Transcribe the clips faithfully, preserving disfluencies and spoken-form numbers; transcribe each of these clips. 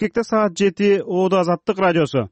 Бишкекте саат жети, Оодо Азаттык радиосу.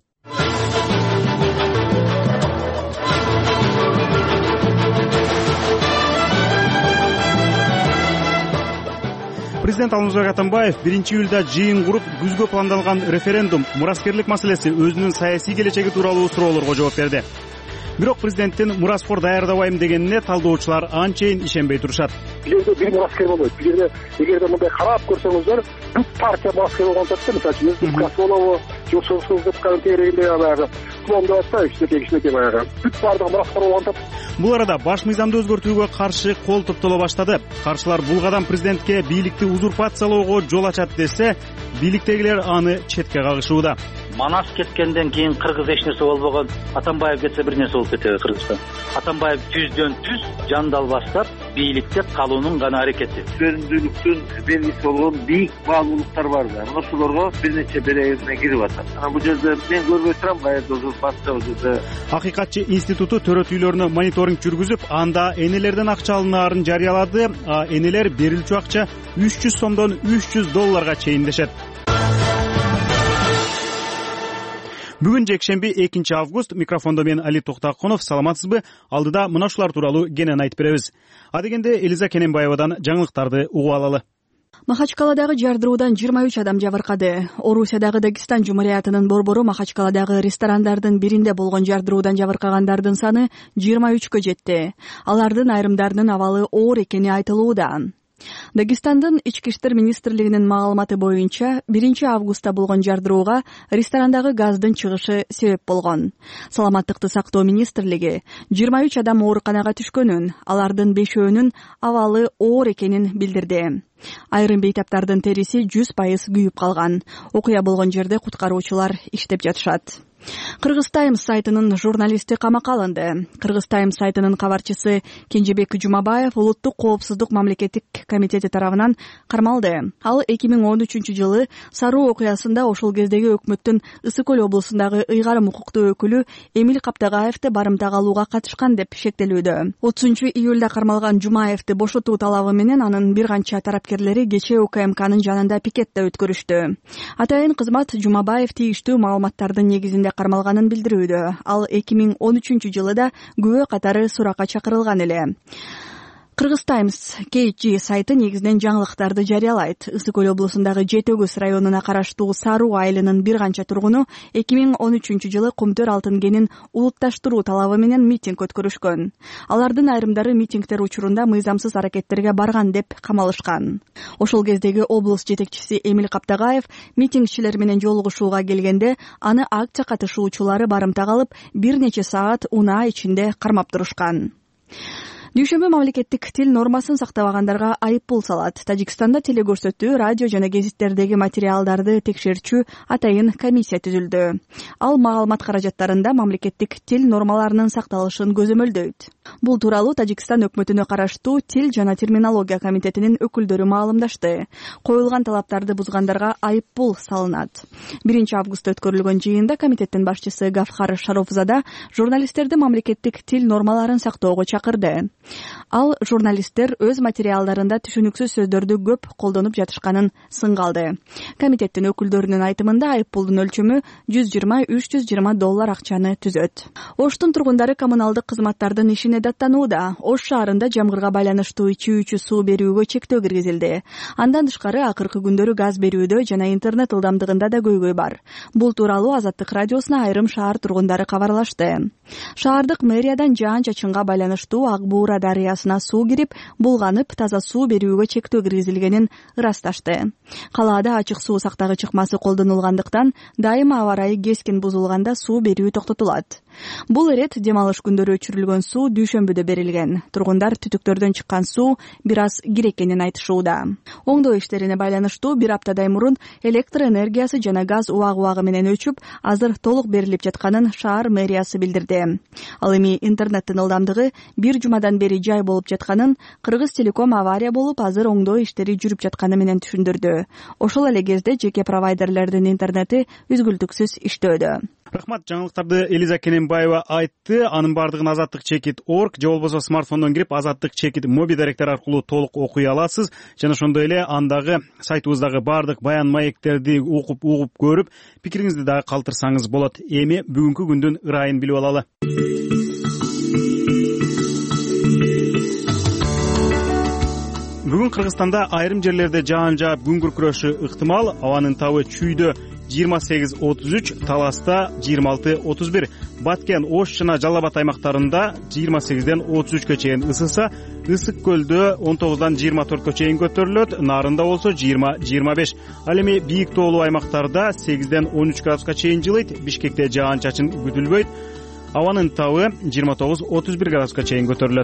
Президент Алмазбек Атамбаев биринчи июлда жыйын куруп, күзгө пландалган референдум, мураскерлик маселеси, өзүнүн саясий келечеги тууралуу суроолорго жооп берди. Бирок президенттин мураспор даярдабайм дегенине талдоочулар анчейин ишенбей турушат. Бизде бир мураскер болбойт. Бизде эгерде мындай карап көрсөңүздөр, бүт партия мураскер болгон турат. Мисалы үчүн Касолову, Жусупсуз деп карантегеринде баягы клондоп атпайбы, кичинекей кичинекей баягы. Бүт бардыгы мураскер болгон турат. Бул арада баш мыйзамды өзгөртүүгө каршы кол топтоло баштады. Каршылар бул кадам президентке бийликти узурпациялоого жол ачат десе, бийликтегилер аны четке кагышууда. Манас кеткенден кийин Кыргыз эч нерсе болбогон, Атамбаев кетсе бир нерсе болуп кетеби Кыргызстан. Атамбаев жүздөн жүз жандалбастап бийликте калуунун гана аракети. Өндүлүктүн белгиси болгон бийик баалуулуктар бар да. Ошолорго бир нече беребине кирип атат. Анан бул жерде мен көрбөй турам, баягы узурпация узурду. Акыйкатчы институту төрөт үйлөрүнө мониторинг жүргүзүп, анда энелерден акча алынаарын жарыялады. А энелер берилчү акча үч жүз сомдон үч жүз долларга чейин дешет. Бүгүн жекшемби экинчи август. Микрофондо мен Али Токтакунов. Саламатсызбы? Алдыда мына ушулар тууралуу кенен айтып беребиз. Адегенде Элиза Кененбаевадан жаңылыктарды угуп алалы. Махачкаладагы жардыруудан жыйырма үч адам жабыркады. Орусиядагы Дагестан Жумуриятынын борбору Махачкаладагы ресторандардын биринде болгон жардыруудан жабыркагандардын саны жыйырма үчкө жетти. Алардын айрымдарынын абалы оор экени айтылууда. Дагестандын ички иштер министрлигинин маалыматы боюнча биринчи августта болгон жардырууга ресторандагы газдын чыгышы себеп болгон. Саламаттыкты сактоо министрлиги жыйырма үч адам ооруканага түшкөнүн, алардын бешөөнүн абалы оор экенин билдирди. Айрым бейтаптардын териси жүз пайыз күйүп калган. Окуя болгон жерде куткаруучулар иштеп жатышат. Кыргыз Таймс сайтынын журналисти камакка алынды. Кыргыз Таймс сайтынын кабарчысы Кенжебек Жумабаев Улуттук коопсуздук мамлекеттик комитети тарабынан кармалды. Ал эки миң он үчүнчү жылы Саруу окуясында ошол кездеги өкмөттүн Ысык көл облусундагы ыйгарым укуктуу өкүлү Эмил Каптагаевди барымтага алууга катышкан деп шектелүүдө. отузунчу июлда кармалган Жумаевди бошотуу талабы менен анын бир канча тарапкерлери кечээ УКМКнын жанында пикетте өткөрүштү. Атайын кызмат Жумабаев тийиштүү маалыматтардын негизинде кармалганын билдирүүдө. Ал эки миң он үчүнчү жылы да күбө катары суракка чакырылган эле. Кыргыз Таймс кей джи сайты негизинен жаңылыктарды жарыялайт. Ысык көл облусундагы Жетөгүз районуна караштуу Саруу айылынын бир канча тургуну эки миң он үчүнчү жылы Кумтөр алтын кенин улутташтыруу талабы менен митинг өткөрүшкөн. Алардын айрымдары митингдер учурунда мыйзамсыз аракеттерге барган деп камалышкан. Ошол кездеги облус жетекчиси Эмил Каптагаев митингчилер менен жолугушууга келгенде аны акция катышуучулары барымтага алып бир нече саат унаа ичинде кармап турушкан. Дүйшөмбү мамлекеттик тил нормасын сактабагандарга айып пул салат. Тажикстанда телекөрсөтүү, радио жана гезиттердеги материалдарды текшерчү атайын комиссия түзүлдү. Ал маалымат каражаттарында мамлекеттик тил нормаларынын сакталышын көзөмөлдөйт. Бул тууралуу Тажикстан өкмөтүнө караштуу Тил жана терминология комитетинин өкүлдөрү маалымдашты. Коюлган талаптарды бузгандарга айып пул салынат. биринчи августта өткөрүлгөн жыйында комитеттин башчысы Гафхар Шарофзада журналисттерди мамлекеттик тил нормаларын сактоого чакырды. Ал журналисттер өз материалдарында түшүнүксүз сөздөрдү көп колдонуп жатышканын сынгалды. Комитеттин өкүлдөрүнүн айтымында айып пулдун өлчөмү жүз жыйырма үч жүз жыйырма доллар акчаны түзөт. Оштун тургундары коммуналдык кызматтардын ишине даттанууда. Ош шаарында жамгырга байланыштуу ичүүчү суу берүүгө чектөө киргизилди. Андан тышкары акыркы күндөрү газ берүүдө жана интернет ылдамдыгында да көйгөй бар. Бул тууралуу Азаттык радиосуна айрым шаар тургундары кабарлашты. Шаардык мэриядан жаан-чачынга байланыштуу Ак Буура дарыясына суу кирип, булганып, таза суу берүүгө чектөө киргизилгенин ырасташты. Калаада ачык суу сактагыч ыкмасы колдонулгандыктан дайыма аба ырайы кескин бузулганда суу берүү токтотулат. Бул ирет дем алыш күндөрү өчүрүлгөн суу дүйшөмбүдө берилген. Тургундар түтүктөрдөн чыккан суу бир аз кир экенин айтышууда. Оңдоо иштерине байланыштуу бир аптадай мурун электр энергиясы жана газ убагы-убагы менен өчүп, азыр толук берилип жатканын шаар мэриясы билдирди. Ал эми интернеттин ылдамдыгы бир жумадан бери жай болуп жатканын, Кыргыз Телеком авария болуп, азыр оңдоо иштери жүрүп жатканы менен түшүндүрдү. Ошол эле кезде жеке провайдерлердин интернети үзгүлтүксүз иштөөдө. Рахмат. Жаңылыктарды Элиза Кененбаева айтты. Анын бардыгын азаттык чекит точка орг же болбосо смартфондон кирип азаттык чекит моби даректер аркылуу толук окуй аласыз. Жана ошондой эле андагы сайтыбыздагы бардык баян маектерди окуп угуп көрүп, пикириңизди дагы калтырсаңыз болот. Эми бүгүнкү күндүн ырайын билип алалы. Бүгүн Кыргызстанда айрым жерлерде жаан жаап күн күркүрөшү ыктымал. Абанын табы чүйдө жыйырма сегиз отуз үч, Таласта жыйырма алты отуз бир, Баткен, Ош жана Жалал Абад аймактарында жыйырма сегизден отуз үчкө чейин ысыса, Ысык көлдө он тогуздан жыйырма төрткө чейин көтөрүлөт, Нарында болсо жыйырма жыйырма беш. Ал эми бийик тоолуу аймактарда сегизден он үч градуска чейин жылыйт, Бишкекте жаан-чачын күтүлбөйт. Абанын табы жыйырма тогуз отуз бир градуска чейин көтөрүлөт.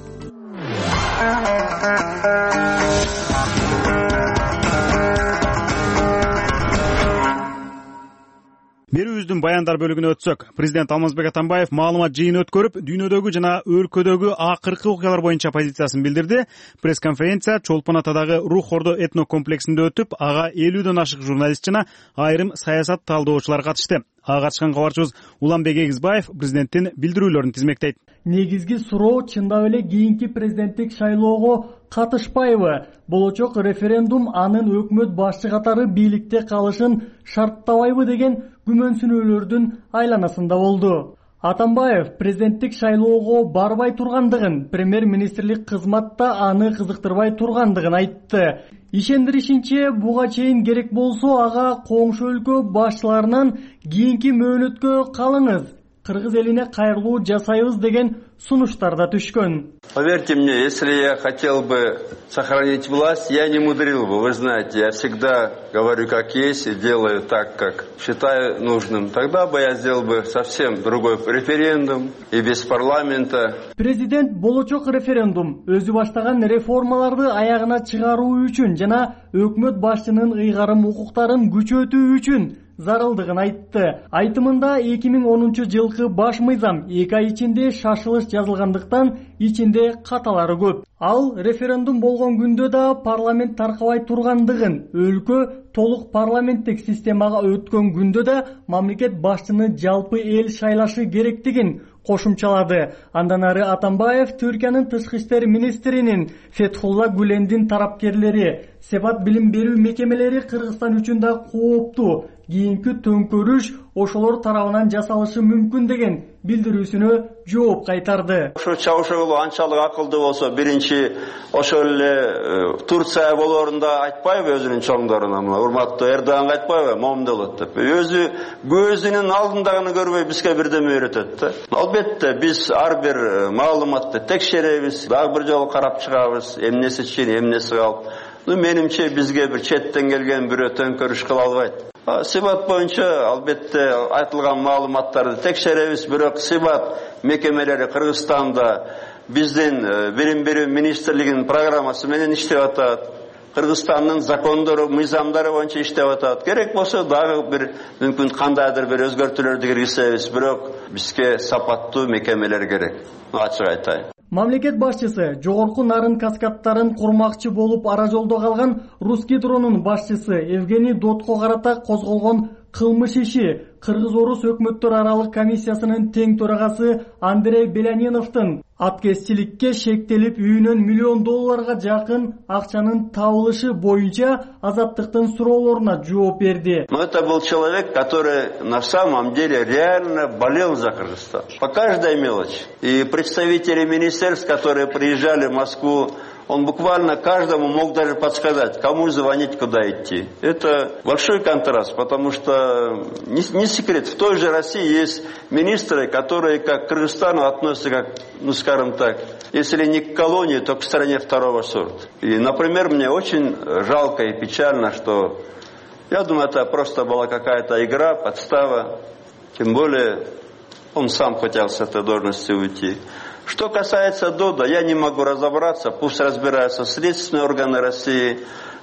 Берүүбүздүн баяндар бөлүгүнө өтсөк, президент Алмазбек Атамбаев маалымат жыйын өткөрүп, дүйнөдөгү жана өлкөдөгү акыркы окуялар боюнча позициясын билдирди. Пресс-конференция Чолпон Атадагы Рух Ордо этно комплексинде өтүп, ага элүүдөн ашык журналист жана айрым саясат талдоочулар катышты. Ага катышкан кабарчыбыз Уланбек Эгизбаев президенттин билдирүүлөрүн тизмектейт. Негизги суроо чындап эле кийинки президенттик шайлоого катышпайбы? Болочок референдум анын өкмөт башчы катары бийликте калышын шарттабайбы деген күмөнсүнүүлөрдүн айланасында болду. Атамбаев президенттик шайлоого барбай тургандыгын, премьер-министрлик кызматта аны кызыктырбай тургандыгын айтты. Ишендиришинче, буга чейин керек болсо ага коңшу өлкө башчыларынан кийинки мөөнөткө калыңыз, кыргыз элине кайрылуу жасайбыз деген сунуштар да түшкөн. Поверьте мне, если я хотел бы сохранить власть, я не мудрил бы. Вы знаете, я всегда говорю как есть и делаю так, как считаю нужным. Тогда бы я сделал бы совсем другой референдум и без парламента. Президент болочок референдум өзү баштаган реформаларды аягына чыгаруу үчүн жана өкмөт башчынын ыйгарым укуктарын күчөтүү үчүн зарылдыгын айтты. Айтымында эки миң онунчу жылкы баш мыйзам эки ай ичинде шашылыш жазылгандыктан ичинде каталары көп. Ал референдум болгон күндө да парламент таркабай тургандыгын, өлкө толук парламенттик системага өткөн күндө да мамлекет башчыны жалпы эл шайлашы керектигин кошумчалады. Андан ары Атамбаев Түркиянын тышкы иштер министринин Фетхулла Гүлендин тарапкерлери, сепат билим берүү мекемелери Кыргызстан үчүн да кооптуу, кийинки төңкөрүш ошолор тарабынан жасалышы мүмкүн деген билдирүүсүнө жооп кайтарды. Ошо Чавушоглу анчалык акылдуу болсо, биринчи ошол эле Турция болоорунда айтпайбы өзүнүн чоңдоруна, урматтуу Эрдоганга айтпайбы, момдолот деп. Өзү көзүнүн алдындагыны көрбөй бизге бирдеме үйрөтөт да. Албетте биз ар бир маалыматты текшеребиз, дагы бир жолу карап чыгабыз, эмнеси чын, эмнеси калп. Ну, менимче бизге бир четтен келген бирөө төңкөрүш кыла албайт. Сибат боюнча албетте айтылган маалыматтарды текшеребиз, бирок Сибат мекемелери Кыргызстанда биздин билим берүү министрлигинин программасы менен иштеп атат. Кыргызстандын закондору, мыйзамдары боюнча иштеп атат. Керек болсо дагы бир мүмкүн кандайдыр бир өзгөртүүлөрдү киргизебиз, бирок бизге сапаттуу мекемелер керек. Ачык айтайын. Мамлекет башчысы жогорку нарын каскадтарын курмакчы болуп ара жолдо калган Рускидронун башчысы Евгений Дотко карата козголгон кылмыш иши Кыргыз-Орус өкмөттөр аралык комиссиясынын тең төрагасы Андрей Беляниновдун аткезчиликке шектелип үйүнөн миллион долларга жакын акчанын табылышы боюнча Азаттыктын суроолоруна жооп берди. Но это был человек, который на самом деле реально болел за Кыргызстан. По каждой мелочи. И представители министерств, которые приезжали в Москву, он буквально каждому мог даже подсказать, кому звонить, куда идти. Это большой контраст, потому что не, не секрет, в той же России есть министры, которые как к Кыргызстану относятся как, ну скажем так, если не к колонии, то к стране второго сорта. И, например, мне очень жалко и печально, что, я думаю, это просто была какая-то игра, подстава, тем более он сам хотел с этой должности уйти. Что касается ДОДа, я не могу разобраться, пусть разбираются следственные органы России,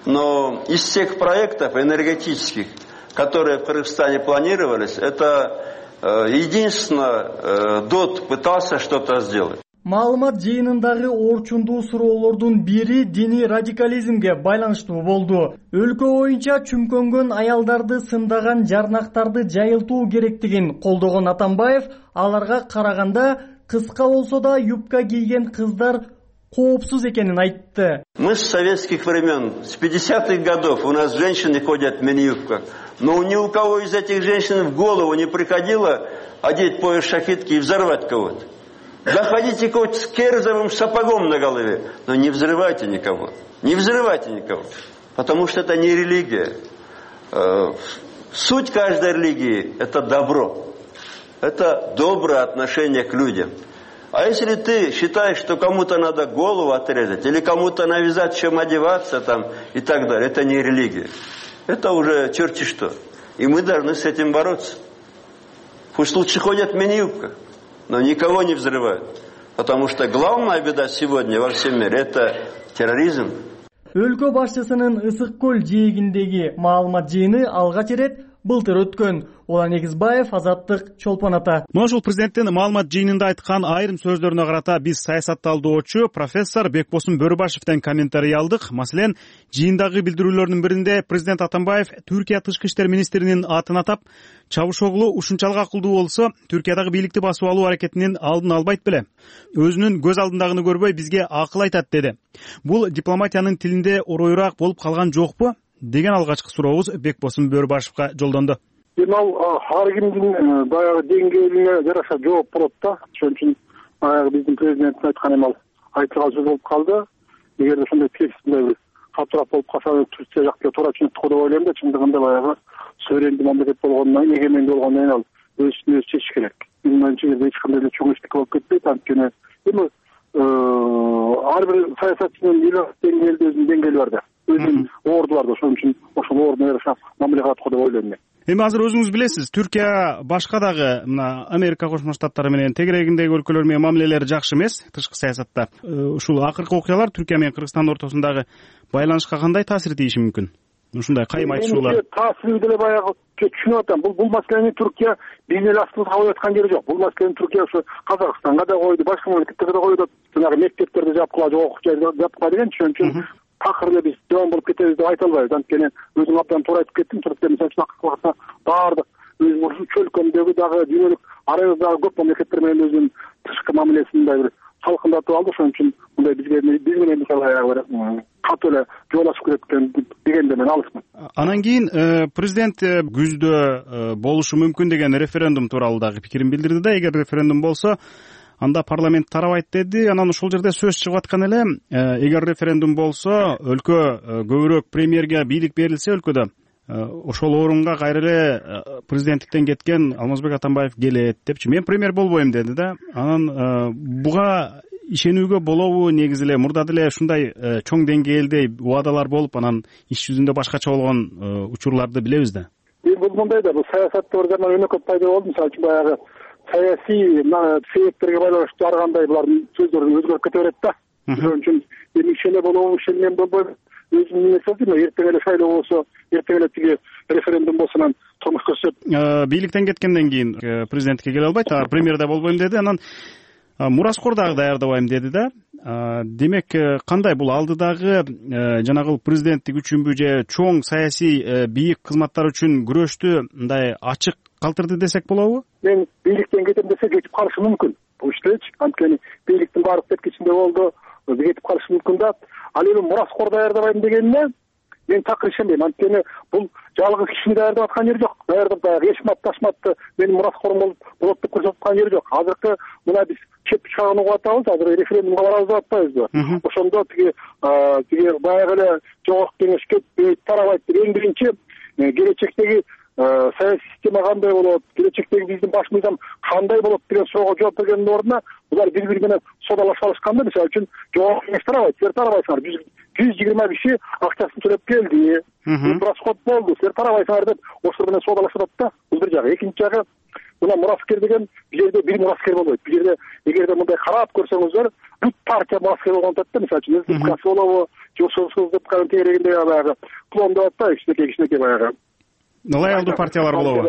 но из всех проектов энергетических, которые в Кыргызстане планировались, это э, единственно э, ДОД пытался что-то сделать. Маалымат жыйынындагы орчундуу суроолордун бири диний радикализмге байланыштуу болду. Өлкө боюнча чүмкөнгөн аялдарды сындаган жарнактарды жайылтуу керектигин колдогон Атамбаев аларга караганда кыска болсо да юбка кийген кыздар коопсуз экенин айтты. Мы с советских времен, с пятидесятых годов у нас женщины ходят в мини-юбках, но ни у кого из этих женщин в голову не приходило одеть пояс шахидки и взорвать кого-то. Да ходите хоть с керзовым сапогом на голове, но не взрывайте никого. Не взрывайте никого. Потому что это не религия. Суть каждой религии – это добро. Это доброе отношение к людям. А если ты считаешь, что кому-то надо голову отрезать, или кому-то навязать, чем одеваться там и так далее, это не религия. Это уже черти что. И мы должны с этим бороться. Пусть лучше ходят в мини-юбках, но никого не взрывают. Потому что главная беда сегодня во всем мире – это терроризм. Өлкө башчысынын Ысык көл жээгиндеги маалымат жыйыны алгач ирет былтыр өткөн. Улан Эгизбаев, Азаттык, Чолпон ата. Мына ушул президенттин маалымат жыйынында айткан айрым сөздөрүнө карата биз саясатталдоочу профессор Бекбосун Бөрүбашевден комментарий алдык. Маселен, жыйындагы билдирүүлөрдүн биринде президент Атамбаев Түркия тышкы иштер министринин атын атап, Чавушоглу ушунчалык акылдуу болсо, Түркиядагы бийликти басып алуу аракетинин алдын албайт беле. Өзүнүн көз алдындагыны көрбөй бизге акыл айтат деди. Бул дипломатиянын тилинде оройураак болуп калган жокпу? Деген алгачкы сурообуз Бекбосун Бөрүбашевга жолдонду. Эми ал ар кимдин баягы деңгээлине жараша жооп болот да. Ошон үчүн баягы биздин президенттин айткан эми ал айтылган сөз болуп калды. Эгерде ошондой текстинде бир катуураак болуп калса, Турция жакка туура түшүнүктүү деп ойлойм да. Чындыгында баягы суверендүү мамлекет болгондон кийин, эгемендүү болгондон кийин ал өзүн өзү чечиш керек. Менин оюмча эч кандай эле чоң иштик болуп кетпейт. Анткени эми ар бир саясатчынын деңгээлде өзүнүн деңгээли бар да. Өзүнүн орду бар да. Ошон үчүн ошол ордуна жараша мамиле кылат го деп ойлойм мен. Эми азыр өзүңүз билесиз, Түркия башка дагы мына Америка Кошмо Штаттары менен тегерегиндеги өлкөлөр менен мамилелери жакшы эмес тышкы саясатта. Ушул акыркы окуялар Түркия менен Кыргызстан ортосундагы байланышка кандай таасир тийиши мүмкүн? Ушундай кайым айтышуулар. Таасирин деле баягы түшүнүп атам. Бул бул маселени Түркия биздин эле астыбызга коюп аткан жери жок. Бул маселени Түркия ушу Казакстанга да койду, башка мамлекеттерге да коюп атат. Жанагы мектептерди жапкыла, жок жапкыла деген ошон үчүн такыр эле биз жоон болуп кетебиз деп айта албайбыз. Анткени өзүң абдан туура айтып кеттиң. Түркия мисалы үчүн акыркы баардык өзүнүн чөлкөмдөгү дагы дүйнөлүк арабиздагы көп мамлекеттер менен өзүнүн тышкы мамилесин мындай бир салкындатып алды. Ошон үчүн мындай бизге биз менен мисалы аягы катуу эле жоолашып кеткен дегенде мен алысмын. Анан кийин президент күздө болушу мүмкүн деген референдум тууралуу дагы пикирин билдирди да. Эгер референдум болсо, анда парламент тарабайт деди. Анан ушул жерде сөз чыгып аткан эле, эгер референдум болсо, өлкө көбүрөөк премьерге бийлик берилсе өлкөдө, ошол орунга кайра эле президенттиктен кеткен Алмазбек Атамбаев келет депчи. Мен премьер болбойм деди да. Анан буга ишенүүгө болобу? Негизи эле мурда деле ушундай чоң деңгээлде убадалар болуп, анан иш жүзүндө башкача болгон учурларды билебиз да. Бул мындай да, бул саясатта бир zaman өнөкөт пайда болду. Мисалы үчүн баягы саясий себептерге байланыштуу ар кандай булардын сөздөрү өзгөрүп кете берет да. Ошон үчүн эми ишене болобу, ишенген болбойм. Өзүм эмне сездим, эртең эле шайлоо болсо, эртең эле тиги референдум болсо, анан турмушка түшөт. Бийликтен кеткенден кийин президенттикке келе албайт, премьер да болбойм деди. Анан мураскор дагы даярдабайм деди да. Демек, кандай бул алдыдагы жанагы президенттик үчүнбү же чоң саясий бийик кызматтар үчүн күрөштү мындай ачык калтырды десек болобу? Мен бийликтен кетем десе кетип калышы мүмкүн. Бул иштечи, анткени бийликтин баардык тепкичинде болду, кетип калышы мүмкүн да. Ал эми мураскор даярдабайм дегенине мен такыр ишенбейм. Анткени бул жалгыз кишини даярдап аткан жери жок. Даярдап баягы эшмат ташматты менин мураскорум болуп болот деп көрсөтүп аткан жери жок. Азыркы мына биз чеп чыгагын угуп атабыз, азыр референдумга барабыз деп атпайбызбы? Ошондо тиги тиги баягы эле жогорку кеңешке тарабайт деп эң биринчи келечектеги саясий система кандай болот, келечектеги биздин баш мыйзам кандай болот деген суроого жооп бергендин ордуна булар бири бири менен содалашып алышканда, мисалы үчүн жогорку кеңеш тарабайт, силер тарабайсыңар, жүз жыйырма киши акчасын төлөп келди, расход болду, силер тарабайсыңар деп ошол менен содалашып атат да. Бул бир жагы. Экинчи жагы, мына мураскер деген бул жерде бир мураскер болбойт. Бул жерде эгерде мындай карап көрсөңүздөр, бүт партия мураскер болгон атат да. Мисалы үчүн СДПК болобу, же ошол СДПКнын тегерегинде баягы клон деп атпайбы, кичинекей кичинекей баягы лоялдуу партиялар болобу?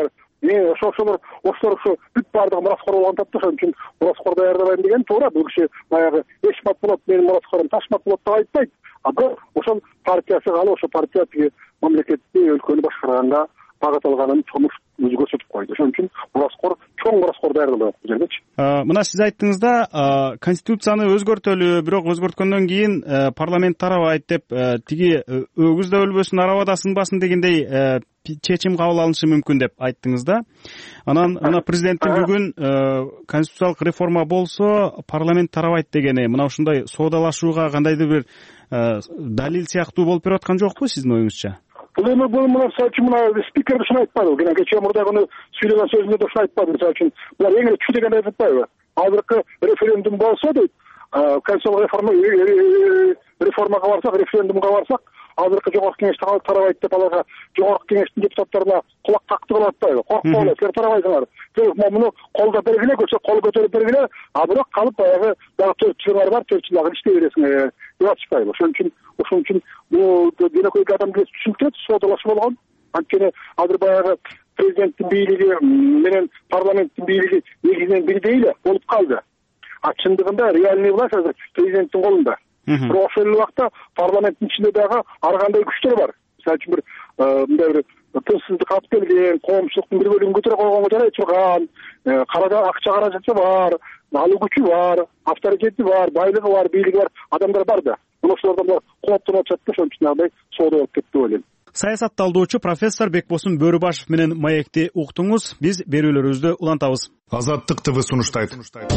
ошо ошолор ошолор ушу бүт баардыгы мураскор болгон тапты. Ошон үчүн мураскор даярдабайм деген туура. Бул киши баягы Эшмат болот, менин мураскорум Ташмат болот деп айтпайт. А бирок ошол партиясы калып, ошо партия тиги мамлекетти, өлкөнү башкарганга багыт алганын чоң өзү көрсөтүп койду. Ошон үчүн мураскор чоң мураскор даярдалат бул жердечи. Мына сиз айттыңызда, конституцияны өзгөртөлү, бирок өзгөрткөндөн кийин парламент тарабайт деп, тиги өгүз да өлбөсүн, араба да сынбасын дегендей чечим кабыл алынышы мүмкүн деп айттыңыз да. Анан мына президенттин бүгүн конституциялык реформа болсо парламент тарабайт дегени мына ушундай соодалашууга кандайдыр бир далил сыяктуу болуп берип аткан жокпу сиздин оюңузча? Бул эми бул мына мисалы үчүн мына спикер ушуну айтпады. Кена кечээ мурда күнү сүйлөгөн сөзүндө да ушуну айтпады. Мисалы үчүн булар эң эле чү дегенди айтып атпайбы? Азыркы референдум болсо дейт, конституциялык реформа реформага барсак, референдумга барсак, азыркы жогорку кеңеште тарабайт деп аларга жогорку кеңештин депутаттарына кулак какты кылып атпайбы? Коркпогула, силер тарабайсыңар. Муну колдо бергиле, көчө кол көтөрүп бергиле, а бирок калып баягы дагы төрт жылыңар бар, төрт жыл дагы иштей бересиңер деп атышпайбы? Ошон үчүн ошон үчүн бул денекөйгө адам келип түшүнүп соодалашуу болгон. Анткени азыр баягы президенттин бийлиги менен парламенттин бийлиги негизинен бирдей эле болуп калды. А чындыгында реальный власть азыр президенттин колунда. Бирок ошол эле убакта парламенттин ичинде дагы ар кандай күчтөр бар. Мисалы үчүн бир мындай бир тынчсыздык алып келген, коомчулуктун бир бөлүгүн көтөрө койгонго жарай турган, каража акча каражаты бар, алуу күчү бар, авторитети бар, байлыгы бар, бийлиги бар адамдар бар да. Ошолордон булар кооптонуп атышат да, ошон үчүн андай соода болуп кетти деп ойлойм. Саясат талдоочу профессор Бекбосун Бөрүбашев менен маекти уктуңуз. Биз берүүлөрүбүздү улантабыз. Азаттык ТВ сунуштайт.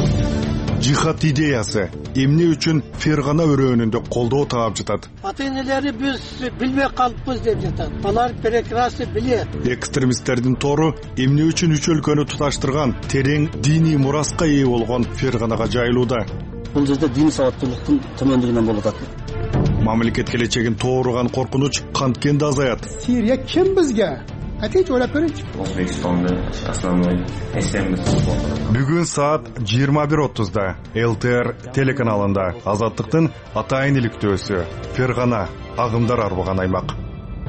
Жихад идеясы эмне үчүн Фергана өрөөнүндө колдоо таап жатат? Ата-энелери биз билбей калыппыз деп жатат. Алар прекрасно билет. Экстремисттердин тору эмне үчүн үч өлкөнү туташтырган терең диний мураска ээ болгон Ферганага жайылууда? Бул жерде диний сабаттуулуктун төмөндүгүнөн болуп атат. Мамлекет келечегин тооруган коркунуч канткенде азаят. Сирия ким бизге? Атеч ойлап көрөйүнчү. Өзбекстанда основной эсембиз. Бүгүн саат жыйырма бир отузда эл тэ эр телеканалында Азаттыктын атайын иликтөөсү Фергана агымдар арбаган аймак.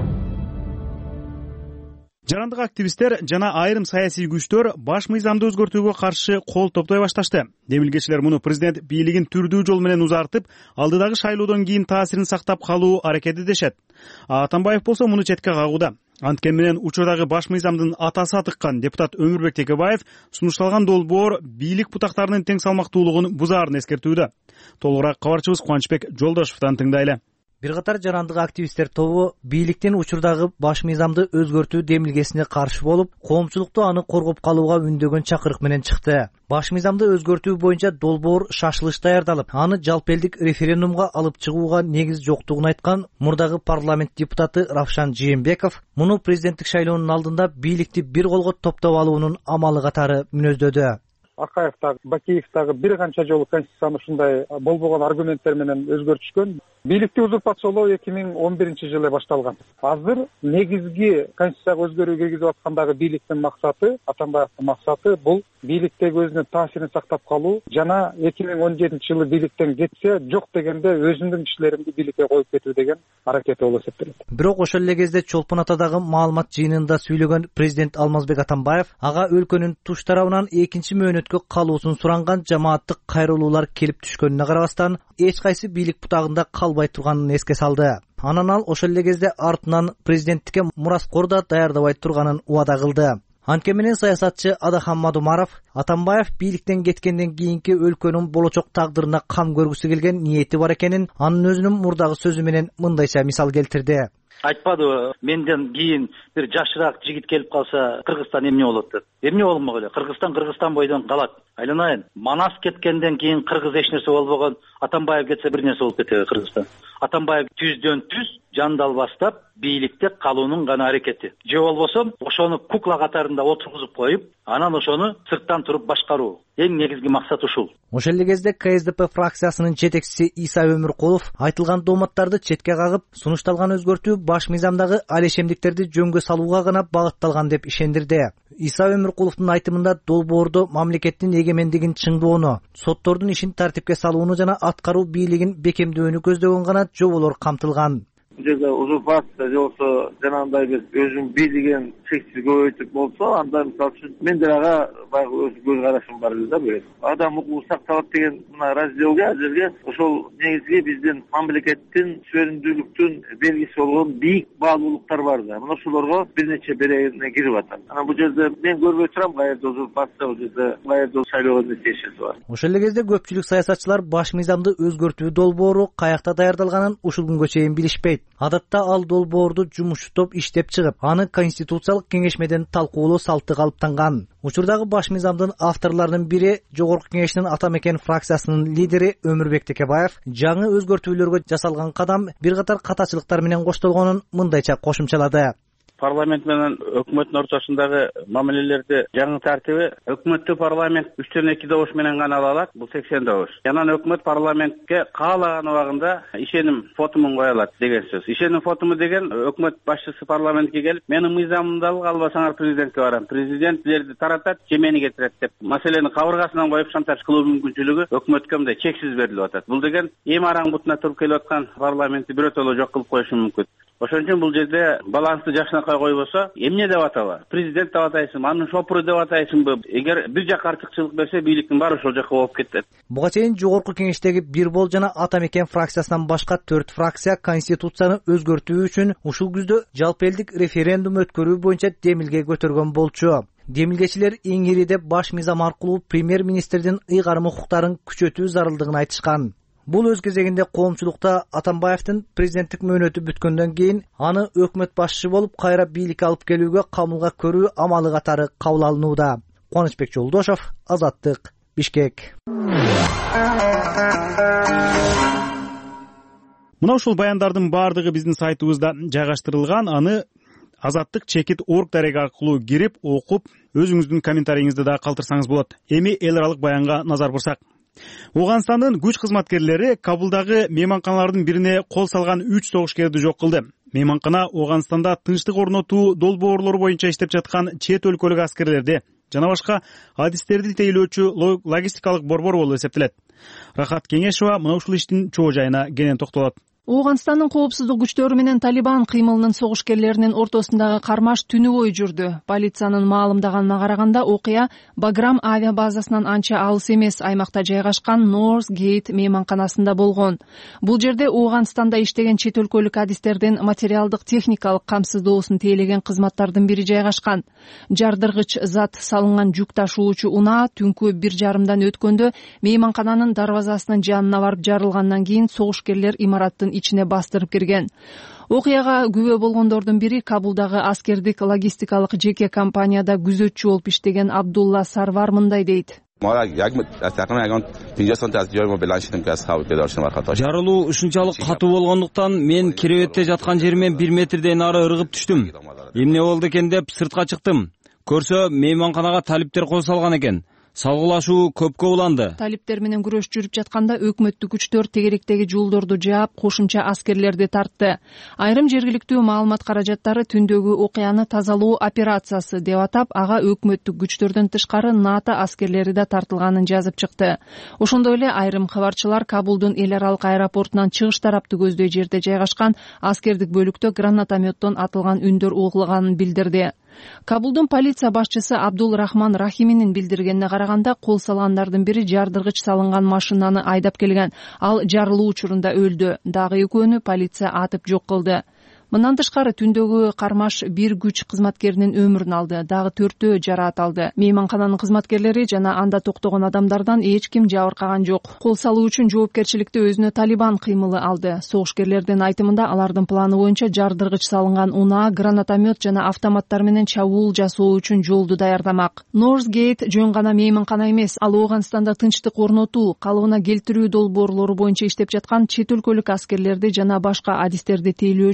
Жарандык активисттер жана айрым саясий күчтөр баш мыйзамды өзгөртүүгө каршы кол топтой башташты. Демилгечилер муну президент бийлигин түрдүү жол менен узартып, алдыдагы шайлоодон кийин таасирин сактап калуу аракети дешет. Атамбаев болсо муну четке кагууда. Анткени менен учурдагы баш мыйзамдын атасы атыккан депутат Өмүрбек Текебаев сунушталган долбоор бийлик бутактарынын тең салмактуулугун бузаарын эскертүүдө. Толугураак кабарчыбыз Кубанычбек Жолдошевдон тыңдайлы. Бир катар жарандык активисттер тобу бийликтин учурдагы баш мыйзамды өзгөртүү демилгесине каршы болуп, коомчулукту аны коргоп калууга үндөгөн чакырык менен чыкты. Баш мыйзамды өзгөртүү боюнча долбоор шашылыш даярдалып, аны жалпы элдик референдумга алып чыгууга негиз жоктугун айткан мурдагы парламент депутаты Равшан Жээнбеков муну президенттик шайлоонун алдында бийликти бир колго топтоп алуунун амалы катары мүнөздөдү. Акаев дагы, Бакиев дагы бир канча жолу конституцияны ушундай болбогон аргументтер менен өзгөртүшкөн. Бийликти узурпациялоо эки миң он биринчи жылы башталган. Азыр негизги конституцияга өзгөрүү киргизип аткандагы бийликтин максаты, Атамбаевдин максаты бул бийликтеги өзүнүн таасирин сактап калуу жана эки миң он жетинчи жылы бийликтен кетсе, жок дегенде өзүмдүн кишилеримди бийликке коюп кетүү деген аракети болуп эсептелет. Бирок ошол эле кезде Чолпон Атадагы маалымат жыйынында сүйлөгөн президент Алмазбек Атамбаев ага өлкөнүн туш тарабынан экинчи мөөнөткө калуусун суранган жамааттык кайрылуулар келип түшкөнүнө карабастан, эч кайсы бийлик бутагында калбай турганын эске салды. Анан ал ошол эле кезде артынан президенттикке мураскор да даярдабай турганын убада кылды. Анткени менен саясатчы Адахан Мадумаров Атамбаев бийликтен кеткенден кийинки өлкөнүн болочок тагдырына кам көргүсү келген ниети бар экенин анын өзүнүн мурдагы сөзү менен мындайча мисал келтирди. Айтпадыбы, менден кийин бир жашыраак жигит келип калса, Кыргызстан эмне болот деп. Эмне болмок эле? Кыргызстан Кыргызстан бойдон калат. Айланайын, Манас кеткенден кийин Кыргыз эч нерсе болбогон, Атамбаев кетсе бир нерсе болуп кетеби Кыргызстан. Атамбаев түздөн түз жандалбастап бийликте калуунун гана аракети. Же болбосо ошону кукла катарында отургузуп коюп, анан ошону сырттан туруп башкаруу. Эң негизги максат ушул. Ошол эле кезде ка эс дэ пэ фракциясынын жетекчиси Иса Өмүркулов айтылган дооматтарды четке кагып, сунушталган өзгөртүү баш мыйзамдагы алешемдиктерди жөнгө салууга гана багытталган деп ишендирди. Иса Өмүркуловдун айтымында долбоордо мамлекеттин эгемендигин чыңдоону, соттордун ишин тартипке салууну жана аткаруу бийлигин бекемдөөнү көздөгөн гана жоболор камтылган. бул жерде узурпация же болбосо жанагындай бир өзүнүн бийлигин чексиз көбөйтүп болсо, анда мисалы үчүн мен деле ага баягы өз көз карашым бар эле да. Бул адам укугу сакталат деген мына разделге азыркы ошол негизги биздин мамлекеттин сөүрүндүүлүктүн белгиси болгон бийик баалуулуктар бар да. Мына ошолорго бир нече берегине кирип атат. Анан бул жерде мен көрбөй турам каерде узурпация, бул жерде каерде шайлоо нетижеси бар. Ошол эле кезде көпчүлүк саясатчылар баш мыйзамды өзгөртүү долбоору каякта даярдалганын ушул күнгө чейин билишпейт. Адатта ал долбоорду жумушчу топ иштеп чыгып, аны конституциялык кеңешмеден талкуулоо салты калыптанган. Учурдагы баш мыйзамдын авторлорунун бири Жогорку Кеңештин Ата Мекен фракциясынын лидери Өмүрбек Текебаев жаңы өзгөртүүлөргө жасалган кадам бир катар катачылыктар менен коштолгонун мындайча кошумчалады. Парламент менен өкмөттүн ортосундагы мамилелерди жаңы тартиби өкмөттү парламент үчтөн эки добуш менен гана ала алат. Бул сексен добуш. Анан өкмөт парламентке каалаган убагында ишеним фотумун кое алат деген сөз. Ишеним фотуму деген өкмөт башчысы парламентке келип, менин мыйзамымды албасаңар президентке барам. Президент силерди таратат, же мени кетирет деп маселени кабыргасынан коюп шантаж кылуу мүмкүнчүлүгү өкмөткө мындай чексиз берилип атат. Бул деген эми араң бутуна туруп келип аткан парламентти бирөөтөлө жок кылып коюшу мүмкүн. Ошон үчүн бул жерде балансты жакшынакай койбосо, эмне деп атабы? Президент деп атайсыңбы, анын шопуру деп атайсыңбы? Эгер бир жак артыкчылык берсе, бийликтин баары ошол жакка болуп кетет. Буга чейин Жогорку Кеңештеги Бир Бол жана Ата Мекен фракциясынан башка төрт фракция Конституцияны өзгөртүү үчүн ушул күздө жалпы элдик референдум өткөрүү боюнча демилге көтөргөн болчу. Демилгечилер эң ири деп баш мыйзам аркылуу премьер-министрдин ыйгарым укуктарын күчөтүү зарылдыгын айтышкан. Бул өз кезегинде коомчулукта Атамбаевдин президенттик мөөнөтү бүткөндөн кийин аны өкмөт башчысы болуп кайра бийликке алып келүүгө камылга көрүү амалы катары кабыл алынууда. Кубанычбек Жолдошов, Азаттык, Бишкек. Мына ушул баяндардын баардыгы биздин сайтыбызда жайгаштырылган. Аны Азаттык чекит орг дареги аркылуу кирип, окуп, өзүңүздүн комментарийиңизди да калтырсаңыз болот. Эми эл аралык баянга назар бурсак. Ооганстандын күч кызматкерлери Кабулдагы мейманканалардын бирине кол салган үч согушкерди жок кылды. Мейманкана Ооганстанда тынчтык орнотуу долбоорлору боюнча иштеп жаткан чет өлкөлүк аскерлерди жана башка адистерди тейлөөчү логистикалык борбор болуп эсептелет. Рахат Кеңешова мына ушул иштин чоо жайына кенен токтолот. Ооганстандын коопсуздук күчтөрү менен Талибан кыймылынын согушкерлеринин ортосундагы кармаш түнү бою жүрдү. Полициянын маалымдаганына караганда окуя Баграм авиа базасынан анча алыс эмес аймакта жайгашкан North Gate мейманканасында болгон. Бул жерде Ооганстанда иштеген чет өлкөлүк адистердин материалдык техникалык камсыздоосун тейлеген кызматтардын бири жайгашкан. Жардыргыч зат салынган жүк ташуучу унаа түнкү бир жарымдан өткөндө мейманкананын дарбазасынын жанына барып жарылгандан кийин согушкерлер имараттын ичине бастырып кирген. Окуяга күбө болгондордун бири Кабулдагы аскердик логистикалык жеке компанияда күзөтчү болуп иштеген Абдулла Сарвар мындай дейт. Жарылуу ушунчалык катуу болгондуктан мен керебетте жаткан жеримен бир метрден ары ыргып түштүм. Эмне болду экен деп сыртка чыктым. Көрсө мейманканага талиптер кол салган экен. Салгылашуу көпкө уланды. Талиптер менен күрөш жүрүп жатканда өкмөттүк күчтөр тегеректеги жолдорду жаап, кошумча аскерлерди тартты. Айрым жергиликтүү маалымат каражаттары түндөгү окуяны тазалоо операциясы деп атап, ага өкмөттүк күчтөрдөн тышкары НАТО аскерлери да тартылганын жазып чыкты. Ошондой эле айрым кабарчылар Кабулдун эл аралык аэропортунан чыгыш тарапты көздөй жерде жайгашкан аскердик бөлүктө гранатометтон атылган үндөр угулганын билдирди. Кабулдун полиция башчысы Абдул Рахман Рахиминин билдиргенине караганда, кол салгандардын бири жардыргыч салынган машинаны айдап келген. Ал жарылуу учурунда өлдү. Дагы экөөнү полиция атып жок кылды. Мындан тышкары түндөгү кармаш бир күч кызматкеринин өмүрүн алды, дагы төртөө жараат алды. Мейманкананын кызматкерлери жана анда токтогон адамдардан эч ким жабыркаган жок. Кол салуу үчүн жоопкерчиликти өзүнө Талибан кыймылы алды. Согушкерлердин айтымында алардын планы боюнча жардыргыч салынган унаа, гранатомет жана автоматтар менен чабуул жасоо үчүн жолду даярдамак. North Gate жөн гана мейманкана эмес, ал Ооганстанда тынчтык орнотуу, калыбына келтирүү долбоорлору боюнча иштеп жаткан чет өлкөлүк аскерлерди жана башка адистерди тейлөөчү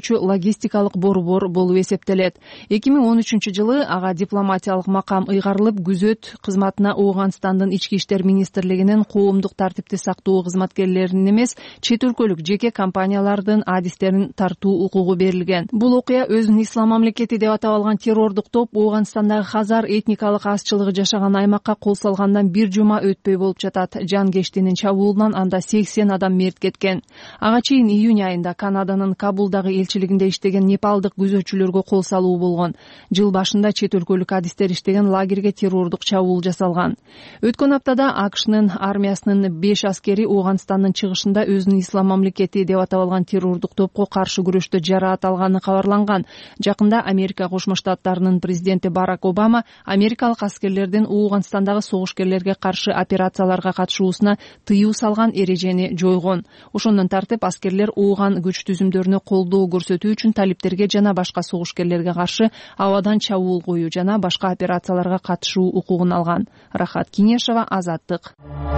логистикалык борбор болуп эсептелет. эки миң он үчүнчү жылы ага дипломатиялык макам ыйгарылып, күзөт кызматына Ооганстандын ички иштер министрлигинин коомдук тартипти сактоо кызматкерлеринин эмес, чет өлкөлүк жеке компаниялардын адистерин тартуу укугу берилген. Бул окуя өзүн ислам мамлекети деп атап алган террордук топ Ооганстандагы хазар этникалык азчылыгы жашаган аймакка кол салгандан бир жума өтпөй болуп жатат. Жангештинин чабуулунан анда сексен адам мерт кеткен. Ага чейин июнь айында Канаданын Кабулдагы элчилигинде иштеген непалдык күзөтчүлөргө кол салуу болгон. Жыл башында чет өлкөлүк адистер иштеген лагерге террордук чабуул жасалган. Өткөн аптада АКШнын армиясынын беш аскери Ооганстандын чыгышында өзүн ислам мамлекети деп атап алган террордук топко каршы күрөштө жараат алганы кабарланган. Жакында Америка Кошмо Штаттарынын президенти Барак Обама америкалык аскерлердин Ооганстандагы согушкерлерге каршы операцияларга катышуусуна тыюу салган эрежени жойгон. Ошондон тартып аскерлер Ооган күч түзүмдөрүнө колдоо көрсөтүү үчүн талиптерге жана башка согушкерлерге каршы абадан чабуул коюу жана башка операцияларга катышуу укугун алган. Рахат Кинешова, Азаттык.